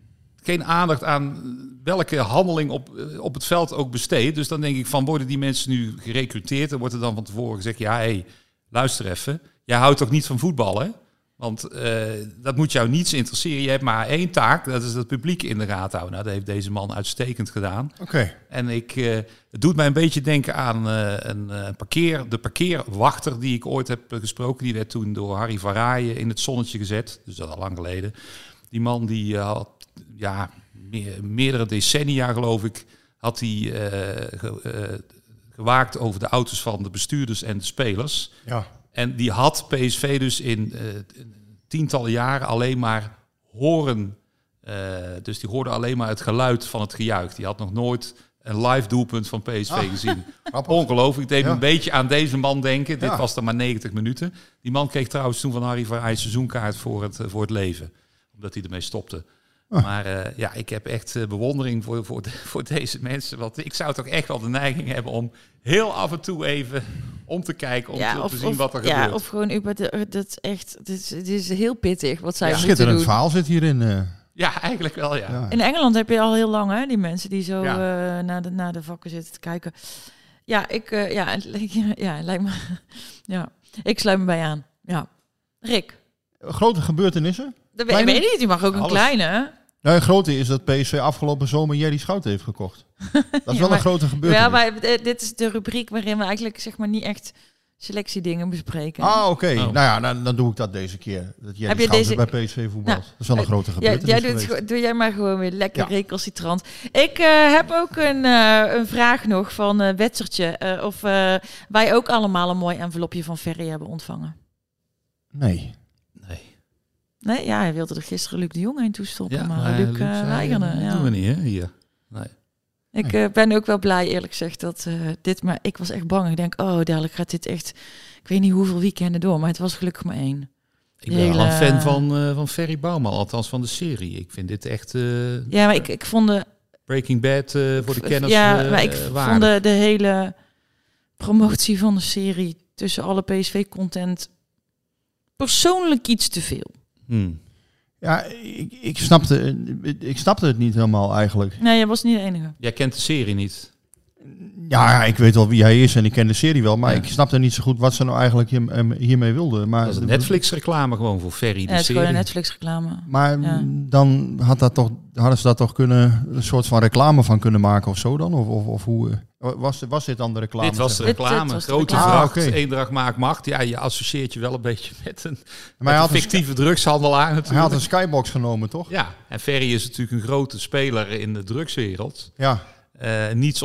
geen aandacht aan welke handeling op, op het veld ook besteedt. Dus dan denk ik van, worden die mensen nu gerecruiteerd? En wordt er dan van tevoren gezegd, ja, hé, hey, luister even. Jij houdt toch niet van voetbal, hè? Want uh, dat moet jou niets interesseren. Je hebt maar één taak, dat is het publiek in de gaten houden. Nou, dat heeft deze man uitstekend gedaan. Oké. Okay. En ik, uh, het doet mij een beetje denken aan uh, een uh, parkeer, de parkeerwachter die ik ooit heb gesproken. Die werd toen door Harry van Raayen in het zonnetje gezet. Dus dat al lang geleden. Die man die uh, had ja, meer, meerdere decennia, geloof ik, had hij uh, ge, uh, gewaakt over de auto's van de bestuurders en de spelers. Ja. En die had P S V dus in uh, tientallen jaren alleen maar horen. Uh, dus die hoorde alleen maar het geluid van het gejuich. Die had nog nooit een live doelpunt van P S V ah, gezien. Ongelooflijk. Het deed ja. me een beetje aan deze man denken. Ja. Dit was dan maar negentig minuten. Die man kreeg trouwens toen van Harry van Raayen seizoenkaart voor het, voor het leven. Omdat hij ermee stopte. Ah. Maar uh, ja, ik heb echt uh, bewondering voor, voor, de, voor deze mensen. Want ik zou toch echt wel de neiging hebben om heel af en toe even om te kijken, om, ja, te, om of, te zien of, wat er ja, gebeurt. Of gewoon über de, dat is echt, het is, het is heel pittig wat zij ja, moeten doen. Schitterend verhaal zit hierin. Uh. Ja, eigenlijk wel, ja. ja. In Engeland heb je al heel lang, hè, die mensen die zo ja. uh, naar, de, naar de vakken zitten te kijken. Ja, ik, uh, ja, ja, ja, lijkt me, ja, ik sluit me bij aan. Ja, Rick. Grote gebeurtenissen? Dat weet ik niet, die mag ook Alles. een kleine, hè? Nou, een grote is dat P S V afgelopen zomer Jerry Schout heeft gekocht. Dat is ja, wel maar, een grote gebeurtenis. Ja, maar dit is de rubriek waarin we eigenlijk zeg maar niet echt selectiedingen bespreken. Ah, oké. Okay. Oh. Nou ja, dan, dan doe ik dat deze keer. Dat Jerry Schout deze... bij P S V voetbalt. Nou, dat is wel een grote gebeurtenis. Ja, jij doet het, doe jij maar gewoon weer lekker ja. recalcitrant. Ik uh, heb ook een, uh, een vraag nog van uh, Wetsertje. Uh, of uh, wij ook allemaal een mooi envelopje van Ferry hebben ontvangen. Nee. Nee, ja, hij wilde er gisteren Luc de Jong heen toestoppen, ja, maar, maar Luc, Luc uh, weigerde. Dat ja. doen we niet, hè, hier. Nee. Ik uh, ben ook wel blij, eerlijk gezegd, dat uh, dit, maar ik was echt bang. Ik denk, oh, dadelijk gaat dit echt, ik weet niet hoeveel weekenden door, maar het was gelukkig maar één. Ik ben hele... wel een fan van, uh, van Ferry Bouwman, althans van de serie. Ik vind dit echt... Uh, ja, maar ik, ik vond de... Breaking Bad uh, voor de kenners Ja, uh, maar ik waardig. vond de, de hele promotie van de serie tussen alle P S V-content persoonlijk iets te veel. Hmm. Ja, ik, ik, snapte, ik snapte het niet helemaal eigenlijk. Nee, jij was niet de enige. Jij kent de serie niet? Ja, ik weet wel wie hij is en ik ken de serie wel. Maar ja. ik snapte niet zo goed wat ze nou eigenlijk hier, hiermee wilden. Maar dat is een Netflix-reclame gewoon voor Ferry, ja, de het is serie. gewoon een Netflix-reclame. Maar ja. dan had dat toch, hadden ze daar toch kunnen, een soort van reclame van kunnen maken of zo dan? Of, of, of hoe... Was, was dit dan de reclame? Dit was de reclame. Dit, dit was de Grote reclame. vracht, ah, okay. Eendracht maakt macht. Ja, je associeert je wel een beetje met een, met een fictieve een drugshandelaar natuurlijk. Hij had een skybox genomen, toch? Ja, en Ferry is natuurlijk een grote speler in de drugswereld. Ja. Uh, niets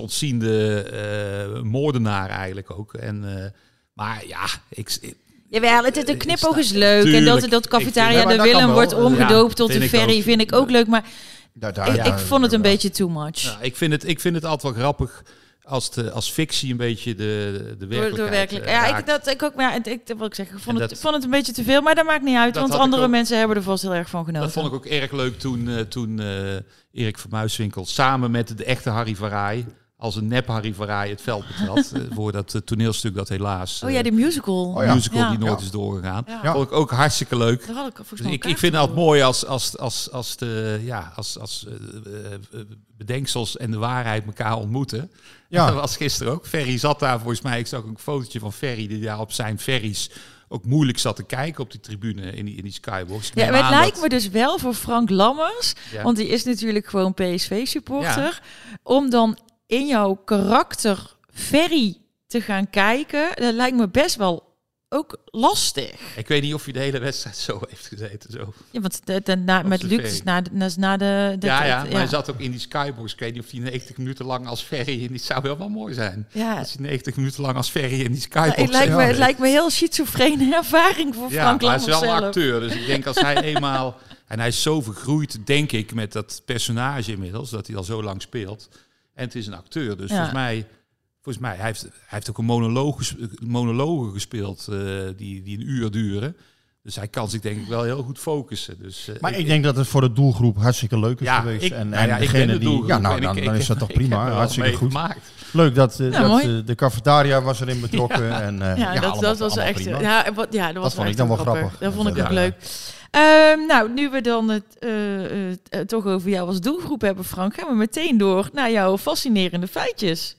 ontziende uh, moordenaar eigenlijk ook. En, uh, maar ja, ik... ik Jawel, het, het knipoog is leuk. Tuurlijk, en dat, dat cafetaria vind, de Willem wordt omgedoopt ja, tot de Ferry ook. vind ik ook leuk. Maar daar, daar, ik, ja, ik vond het een ja. beetje too much. Ja, ik, vind het, ik vind het altijd wel grappig als, de, als fictie een beetje de, de werkelijkheid door, door werkelijk. Uh, ja, ik, dat, ik ook, maar ik, dat wil ik zeggen, ik vond, het, dat, vond het een beetje te veel. Maar dat maakt niet uit, want andere ook, mensen hebben er vast heel erg van genoten. Dat vond ik ook erg leuk toen, uh, toen uh, Erik van Muiswinkel samen met de echte Harry van Raayen als een nep Harry van Raayen het veld betrad. uh, voor dat uh, toneelstuk dat helaas... Uh, oh ja, die musical. Oh ja. musical ja. die nooit ja. is doorgegaan. Ja. Vond ik ook hartstikke leuk. Daar had ik, dus ik, ik vind het altijd mooi als, als, als, als, de, ja, als, als uh, uh, bedenksels en de waarheid elkaar ontmoeten. Ja. Dat was gisteren ook. Ferry zat daar volgens mij. Ik zag ook een fotootje van Ferry die daar op zijn ferries ook moeilijk zat te kijken op die tribune in die, in die skybox. Ja, maar het lijkt dat... me dus wel voor Frank Lammers, ja. want die is natuurlijk gewoon P S V-supporter, ja. om dan in jouw karakter Ferry te gaan kijken, dat lijkt me best wel ook lastig. Ik weet niet of je de hele wedstrijd zo heeft gezeten. Zo. Ja, want de, de, na, met Luc na, de, na de... de ja, ja, maar ja. hij zat ook in die skybox. Ik weet niet of hij negentig minuten lang als Ferry... en die zou wel wel mooi zijn. Ja. Als hij negentig minuten lang als Ferry in die skybox... Ja, het, lijkt me, het lijkt me heel schizofrene ervaring voor ja, Frank Lammers zelf. Ja, hij is wel een acteur. Dus ik denk als hij eenmaal... en hij is zo vergroeid, denk ik, met dat personage inmiddels... dat hij al zo lang speelt. En het is een acteur. Dus ja. volgens mij... Volgens mij, hij heeft, hij heeft ook een monoloog, monologen gespeeld uh, die, die een uur duren. Dus hij kan zich denk ik wel heel goed focussen. Dus, uh, maar ik, ik denk dat het voor de doelgroep hartstikke leuk is ja, geweest. Ik, en, nou ja, en degene de die... Ja, nou, dan, ik, dan is dat toch prima. Hartstikke goed. Gemaakt. Leuk dat, uh, ja, dat uh, de cafetaria was erin betrokken. Ja, en, uh, ja, ja dat, allemaal, dat was echt... Ja, wat, ja, dat, dat was vond echt ik dan wel grappig. grappig. Dat vond ik ook ja. leuk. Uh, nou, nu we dan het uh, uh, uh, toch over jou als doelgroep hebben, Frank, gaan we meteen door naar jouw fascinerende feitjes.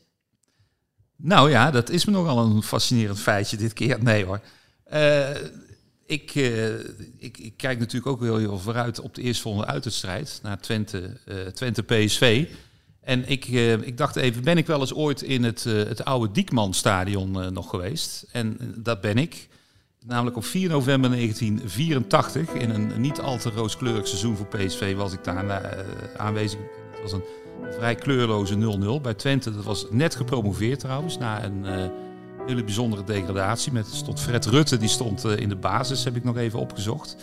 Nou ja, dat is me nogal een fascinerend feitje dit keer. Nee hoor. Uh, ik, uh, ik, ik kijk natuurlijk ook heel, heel vooruit op de eerstvolgende uitwedstrijd naar Twente, uh, Twente P S V. En ik, uh, ik dacht even, ben ik wel eens ooit in het, uh, het oude Diekmanstadion uh, nog geweest? En uh, dat ben ik. Namelijk op vier november negentien vierentachtig, in een niet al te rooskleurig seizoen voor P S V, was ik daar uh, aanwezig. Het was een vrij kleurloze nul nul bij Twente. Dat was net gepromoveerd trouwens, na een uh, hele bijzondere degradatie. Met stond Fred Rutte, die stond uh, in de basis, heb ik nog even opgezocht.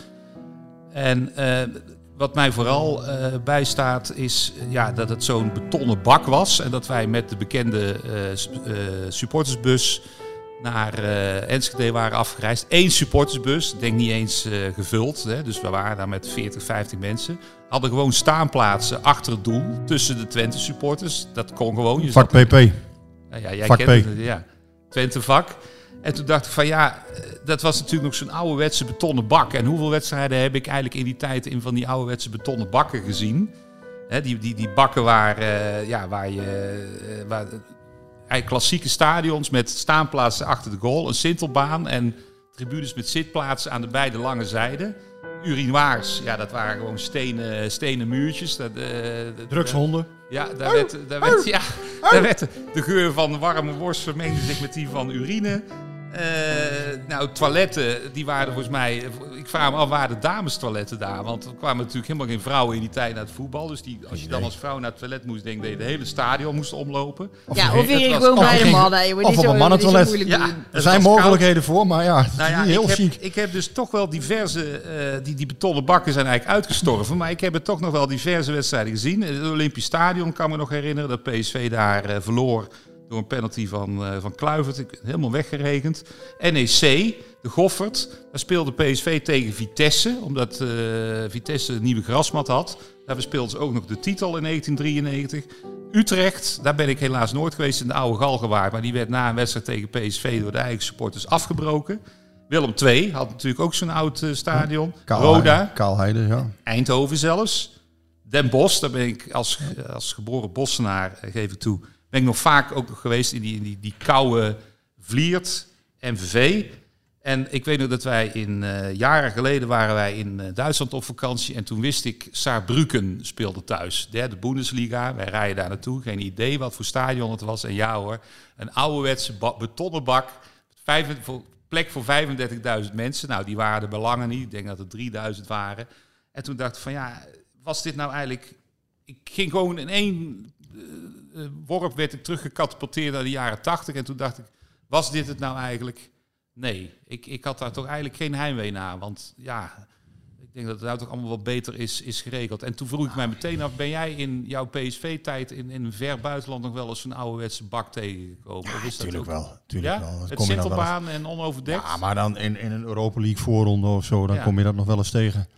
En uh, wat mij vooral uh, bijstaat is uh, ja, dat het zo'n betonnen bak was. En dat wij met de bekende uh, uh, supportersbus naar uh, Enschede waren afgereisd. Eén supportersbus, ik denk niet eens uh, gevuld. Hè, dus we waren daar met veertig, vijftig mensen. Hadden gewoon staanplaatsen achter het doel, tussen de Twente supporters. Dat kon gewoon. Je vak P P. Nou ja, jij vak kent P. het, ja. Twente vak. En toen dacht ik van ja, dat was natuurlijk nog zo'n ouderwetse betonnen bak. En hoeveel wedstrijden heb ik eigenlijk in die tijd in van die ouderwetse betonnen bakken gezien? Hè, die, die, die bakken waar, uh, ja, waar je... Uh, waar, klassieke stadions met staanplaatsen achter de goal, een sintelbaan en tribunes met zitplaatsen aan de beide lange zijden. Urinoirs, ja, dat waren gewoon stenen, stenen muurtjes. Dat, uh, Drugshonden. Ja, daar werd, daar, werd, ja daar werd de geur van warme worst vermengde zich met die van urine. Uh, nou, toiletten, die waren volgens mij... Ik vraag me af, waren de dames toiletten daar? Want er kwamen natuurlijk helemaal geen vrouwen in die tijd naar het voetbal. Dus die, als je dan als vrouw naar het toilet moest, denk ik dat je de hele stadion moest omlopen. Of ja, of je gewoon bij de mannen. Of op een mannentoilet. Ja, er zijn mogelijkheden voor, maar ja, het nou is ja, niet heel ik chic. Heb, ik heb dus toch wel diverse... Uh, die, die betonnen bakken zijn eigenlijk uitgestorven. Maar ik heb er toch nog wel diverse wedstrijden gezien. Het Olympisch Stadion kan me nog herinneren dat P S V daar uh, verloor... door een penalty van, uh, van Kluivert. Ik, helemaal weggerekend. N E C, de Goffert. Daar speelde P S V tegen Vitesse. Omdat uh, Vitesse een nieuwe grasmat had. Daar speelden ze ook nog de titel in negentien drieënnegentig. Utrecht, daar ben ik helaas nooit geweest in de oude Galgenwaard. Maar die werd na een wedstrijd tegen P S V door de eigen supporters afgebroken. Willem twee had natuurlijk ook zo'n oud uh, stadion. Kaal, Roda. Kaalheide, ja. Eindhoven zelfs. Den Bosch, daar ben ik als, als geboren Bossenaar, geef ik toe... ben ik nog vaak ook nog geweest in die, in die, die koude Vliert, M V V. En ik weet nog dat wij in uh, jaren geleden waren wij in uh, Duitsland op vakantie. En toen wist ik, Saarbrücken speelde thuis. Derde Bundesliga. Wij rijden daar naartoe. Geen idee wat voor stadion het was. En ja hoor, een ouderwetse ba- betonnen bak. Vijf, voor, plek voor vijfendertigduizend mensen. Nou, die waren er belangen niet. Ik denk dat er drieduizend waren. En toen dacht ik van ja, was dit nou eigenlijk... Ik ging gewoon in één... Uh, worp werd ik teruggecatapulteerd naar de jaren tachtig. En toen dacht ik, was dit het nou eigenlijk? Nee, ik, ik had daar toch eigenlijk geen heimwee naar. Want ja, ik denk dat het nou toch allemaal wat beter is, is geregeld. En toen vroeg ik mij meteen af, ben jij in jouw P S V-tijd in, in een ver buitenland nog wel eens een ouderwetse bak tegengekomen? Ja, of is dat tuurlijk ook... wel. Tuurlijk ja? wel. Dat Het kom je dan Sintelbaan wel en onoverdekt? Ja, maar dan in, in een Europa League voorronde of zo, dan ja. kom je dat nog wel eens tegen.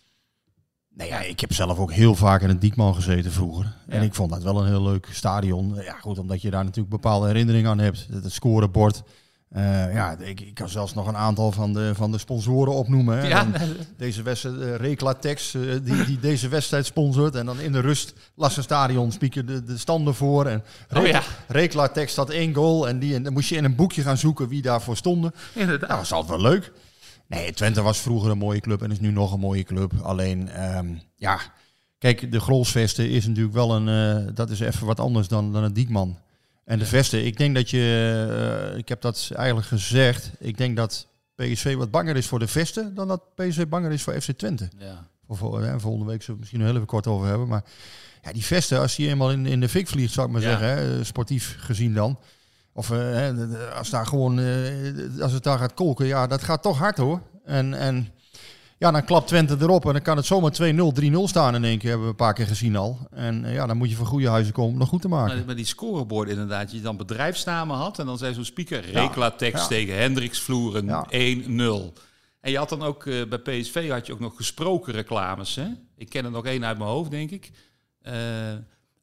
Nee, ja, ik heb zelf ook heel vaak in het Diekman gezeten vroeger. En Ja. ik vond dat wel een heel leuk stadion. Ja, goed, omdat je daar natuurlijk bepaalde herinneringen aan hebt. Het scorebord. Uh, ja, ik, ik kan zelfs nog een aantal van de, van de sponsoren opnoemen. Hè. Ja. Deze wedstrijd, uh, Reclatex, uh, die, die deze wedstrijd sponsort. En dan in de rust las een stadion spieken de, de standen voor. En Re- Oh ja. Reclatex staat één goal. En, die, en dan moest je in een boekje gaan zoeken wie daarvoor stonden. Inderdaad. Dat was altijd wel leuk. Nee, Twente was vroeger een mooie club en is nu nog een mooie club. Alleen, um, ja, kijk, de Grolsvesten is natuurlijk wel een... Uh, dat is even wat anders dan, dan het Diekman. En de Vesten, ik denk dat je... Uh, ik heb dat eigenlijk gezegd. Ik denk dat P S V wat banger is voor de Vesten dan dat P S V banger is voor F C Twente. Ja. Voor, voor, hè, volgende week zullen we het misschien nog heel even kort over hebben. Maar ja, die Vesten, als die eenmaal in, in de fik vliegt, zou ik maar Ja. zeggen, hè, sportief gezien dan... Of uh, als, daar gewoon, uh, als het daar gaat kolken, ja, dat gaat toch hard hoor. En, en ja, dan klapt Twente erop en dan kan het zomaar twee nul, drie nul staan in één keer. Hebben we een paar keer gezien al. En uh, ja, dan moet je van goede huizen komen om nog goed te maken. Maar, maar die scoreborden inderdaad, je dan bedrijfsnamen had en dan zei zo'n speaker, Ja. Reclatex Ja. tegen Hendriksvloeren Ja. één nul. En je had dan ook, uh, bij P S V had je ook nog gesproken reclames. Hè? Ik ken er nog één uit mijn hoofd, denk ik. Uh,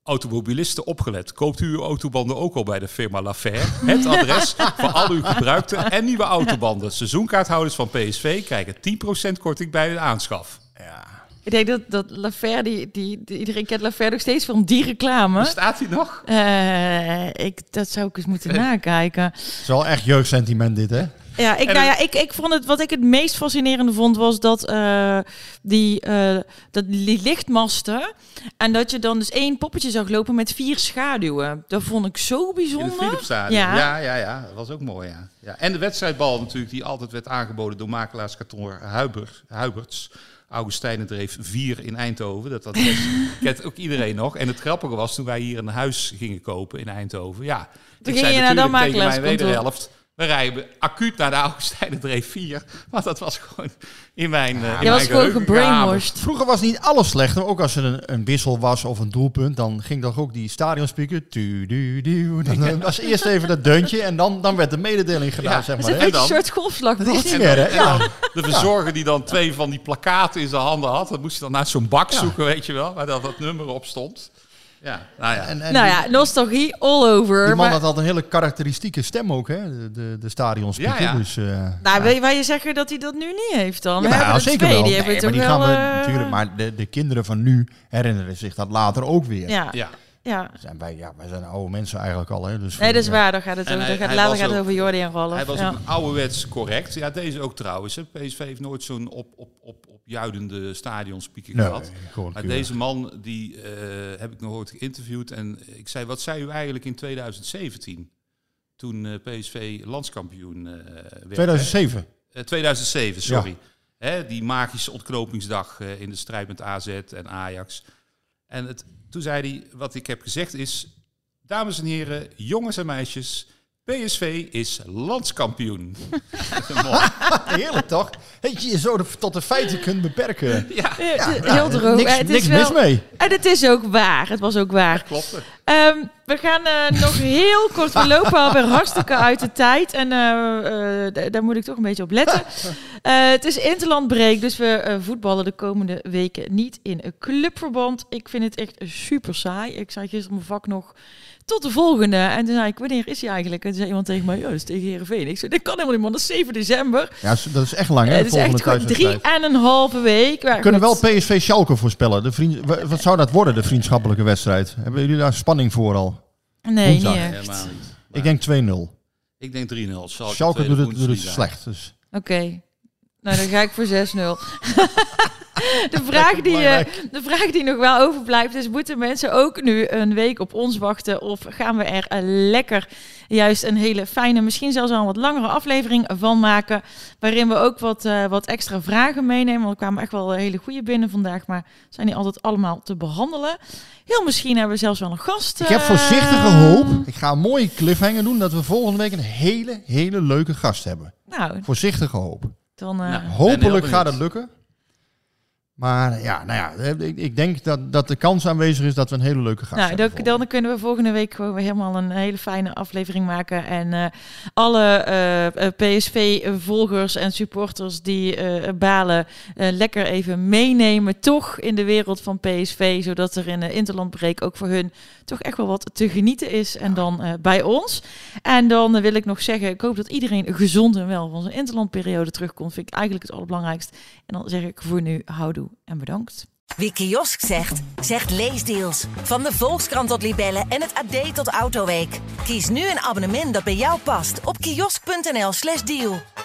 Automobilisten opgelet. Koopt u uw autobanden ook al bij de firma Lafer? Het adres voor al uw gebruikte en nieuwe autobanden. Seizoenkaarthouders van P S V krijgen tien procent korting bij de aanschaf. Ja. Ik denk dat, dat Lafer, die, die, die, iedereen kent Lafer nog steeds van die reclame. Staat hij nog? Uh, ik, dat zou ik eens moeten nakijken. Het is wel echt jeugdsentiment dit, hè? Ja, ik, nou ja, ik, ik vond het, wat ik het meest fascinerende vond, was dat, uh, die, uh, dat die lichtmasten. En dat je dan dus één poppetje zag lopen met vier schaduwen. Dat vond ik zo bijzonder. In het Philipsstadion. Ja. Ja, ja, ja. Dat was ook mooi, ja. ja. En de wedstrijdbal natuurlijk, die altijd werd aangeboden door makelaarskantoor Huiber, Huiberts. Augustijnen dreef vier in Eindhoven. Dat adres kent ook iedereen nog. En het grappige was, toen wij hier een huis gingen kopen in Eindhoven. Ja, toen ik ging zei je naar dat natuurlijk tegen mijn makelaarskantoor. wederhelft, we rijden acuut naar de Augustijnen dreef vier. Want dat was gewoon in mijn uh, Je was gewoon gebrainwashed. Vroeger was niet alles slecht. Maar ook als er een, een wissel was of een doelpunt, dan ging toch ook die stadionspeaker. Tu, du, du, dan ja. was eerst even dat deuntje en dan, dan werd de mededeling gedaan. Ja, zeg maar, het is een beetje een soort golfslag. Dat is niet en meer, dan, hè? en dan de verzorger die dan twee van die plakkaten in zijn handen had. Dat moest je dan naar zo'n bak Ja. zoeken, weet je wel. Waar dat, dat nummer op stond. Ja, nou ja. En, en Nou die, ja, nostalgie all over. die man maar, had altijd een hele karakteristieke stem ook, hè? De, de, de stadionspeaker. Ja, ja. Dus, uh, nou, ja. wil je, wil je zeggen dat hij dat nu niet heeft dan? Ja, We nou, hebben er zeker twee, wel. die Nee, hebben maar toch die wel... gaan we uh, natuurlijk. Maar de, de kinderen van nu herinneren zich dat later ook weer. Ja, ja. ja. Zijn wij, ja, wij zijn oude mensen eigenlijk al, hè? Dus Nee, dat is ja. waar. Dan gaat het En over, hij- dan gaat, hij later was gaat het ook- over Jordi en Rolf. Hij was ja. ook een ouderwets correct. Ja, deze ook trouwens. Hè. P S V heeft nooit zo'n op, op, op, opjuidende stadionspeaker Nee, gehad. gewoon Maar keurig. deze man, die uh, heb ik nog ooit geïnterviewd. En ik zei, wat zei u eigenlijk in tweeduizend zeventien? Toen uh, P S V landskampioen uh, werd. tweeduizend zeven. Uh, tweeduizend zeven, sorry. Hè, die magische ontknopingsdag uh, in de strijd met A Z en Ajax. En het, toen zei hij, wat ik heb gezegd is... Dames en heren, jongens en meisjes... P S V is landskampioen. Heerlijk toch? Dat je je zo de, tot de feiten kunt beperken. Ja, Ja, Ja, het- ja, heel droog. niks, Het is niks wel- mis mee. En het is ook waar. Het was ook waar. klopt. Um, we gaan uh, nog heel kort. We lopen alweer hartstikke uit de tijd. En uh, uh, d- daar moet ik toch een beetje op letten. Uh, het is interlandbreek, dus we uh, voetballen de komende weken niet in een clubverband. Ik vind het echt super saai. Ik zei gisteren op mijn vak nog... Tot de volgende. En toen zei ik, wanneer is hij eigenlijk? En toen zei iemand tegen mij, ja, dat is tegen Heerenveen. Ik zei, dat kan helemaal niet, man. Dat is zeven december. Ja, dat is echt lang, hè? Het is echt gewoon drie en een halve week. We kunnen wel P S V Schalke voorspellen. De vriend, wat zou dat worden, de vriendschappelijke wedstrijd? Hebben jullie daar spanning voor al? Nee, Woensdag. niet Helemaal echt. niet. Maar Ik denk twee nul. ik denk drie nul. Schalke, Schalke doet tweede het, doet het Bundesliga. slecht. Dus. Oké. Nou, dan ga ik voor zes nul. De vraag, die, uh, de vraag die nog wel overblijft is, moeten mensen ook nu een week op ons wachten? Of gaan we er uh, lekker juist een hele fijne, misschien zelfs al een wat langere aflevering van maken? Waarin we ook wat, uh, wat extra vragen meenemen. Want er kwamen echt wel hele goede binnen vandaag, maar zijn die altijd allemaal te behandelen. Heel misschien hebben we zelfs wel een gast. Uh, Ik heb voorzichtige hoop. Ik ga een mooie cliffhanger doen dat we volgende week een hele, hele leuke gast hebben. Nou, Voorzichtige hoop. dan... Uh, Nou, Hopelijk gaat het benieuwd. lukken. Maar ja, nou ja, ik, ik denk dat, dat de kans aanwezig is dat we een hele leuke gast Nou, hebben. dan, dan kunnen we volgende week gewoon weer helemaal een hele fijne aflevering maken. En uh, alle uh, P S V-volgers en supporters die uh, balen, uh, lekker even meenemen. Toch in de wereld van P S V, zodat er in de interlandbreek ook voor hun toch echt wel wat te genieten is. En dan uh, bij ons. En dan uh, wil ik nog zeggen, ik hoop dat iedereen gezond en wel van zijn interlandperiode terugkomt. Vind ik eigenlijk het allerbelangrijkst. En dan zeg ik voor nu, houdoe en bedankt. Wie kiosk zegt, zegt leesdeals. Van de Volkskrant tot Libellen en het A D tot Autoweek. Kies nu een abonnement dat bij jou past op kiosk punt n l slash deal.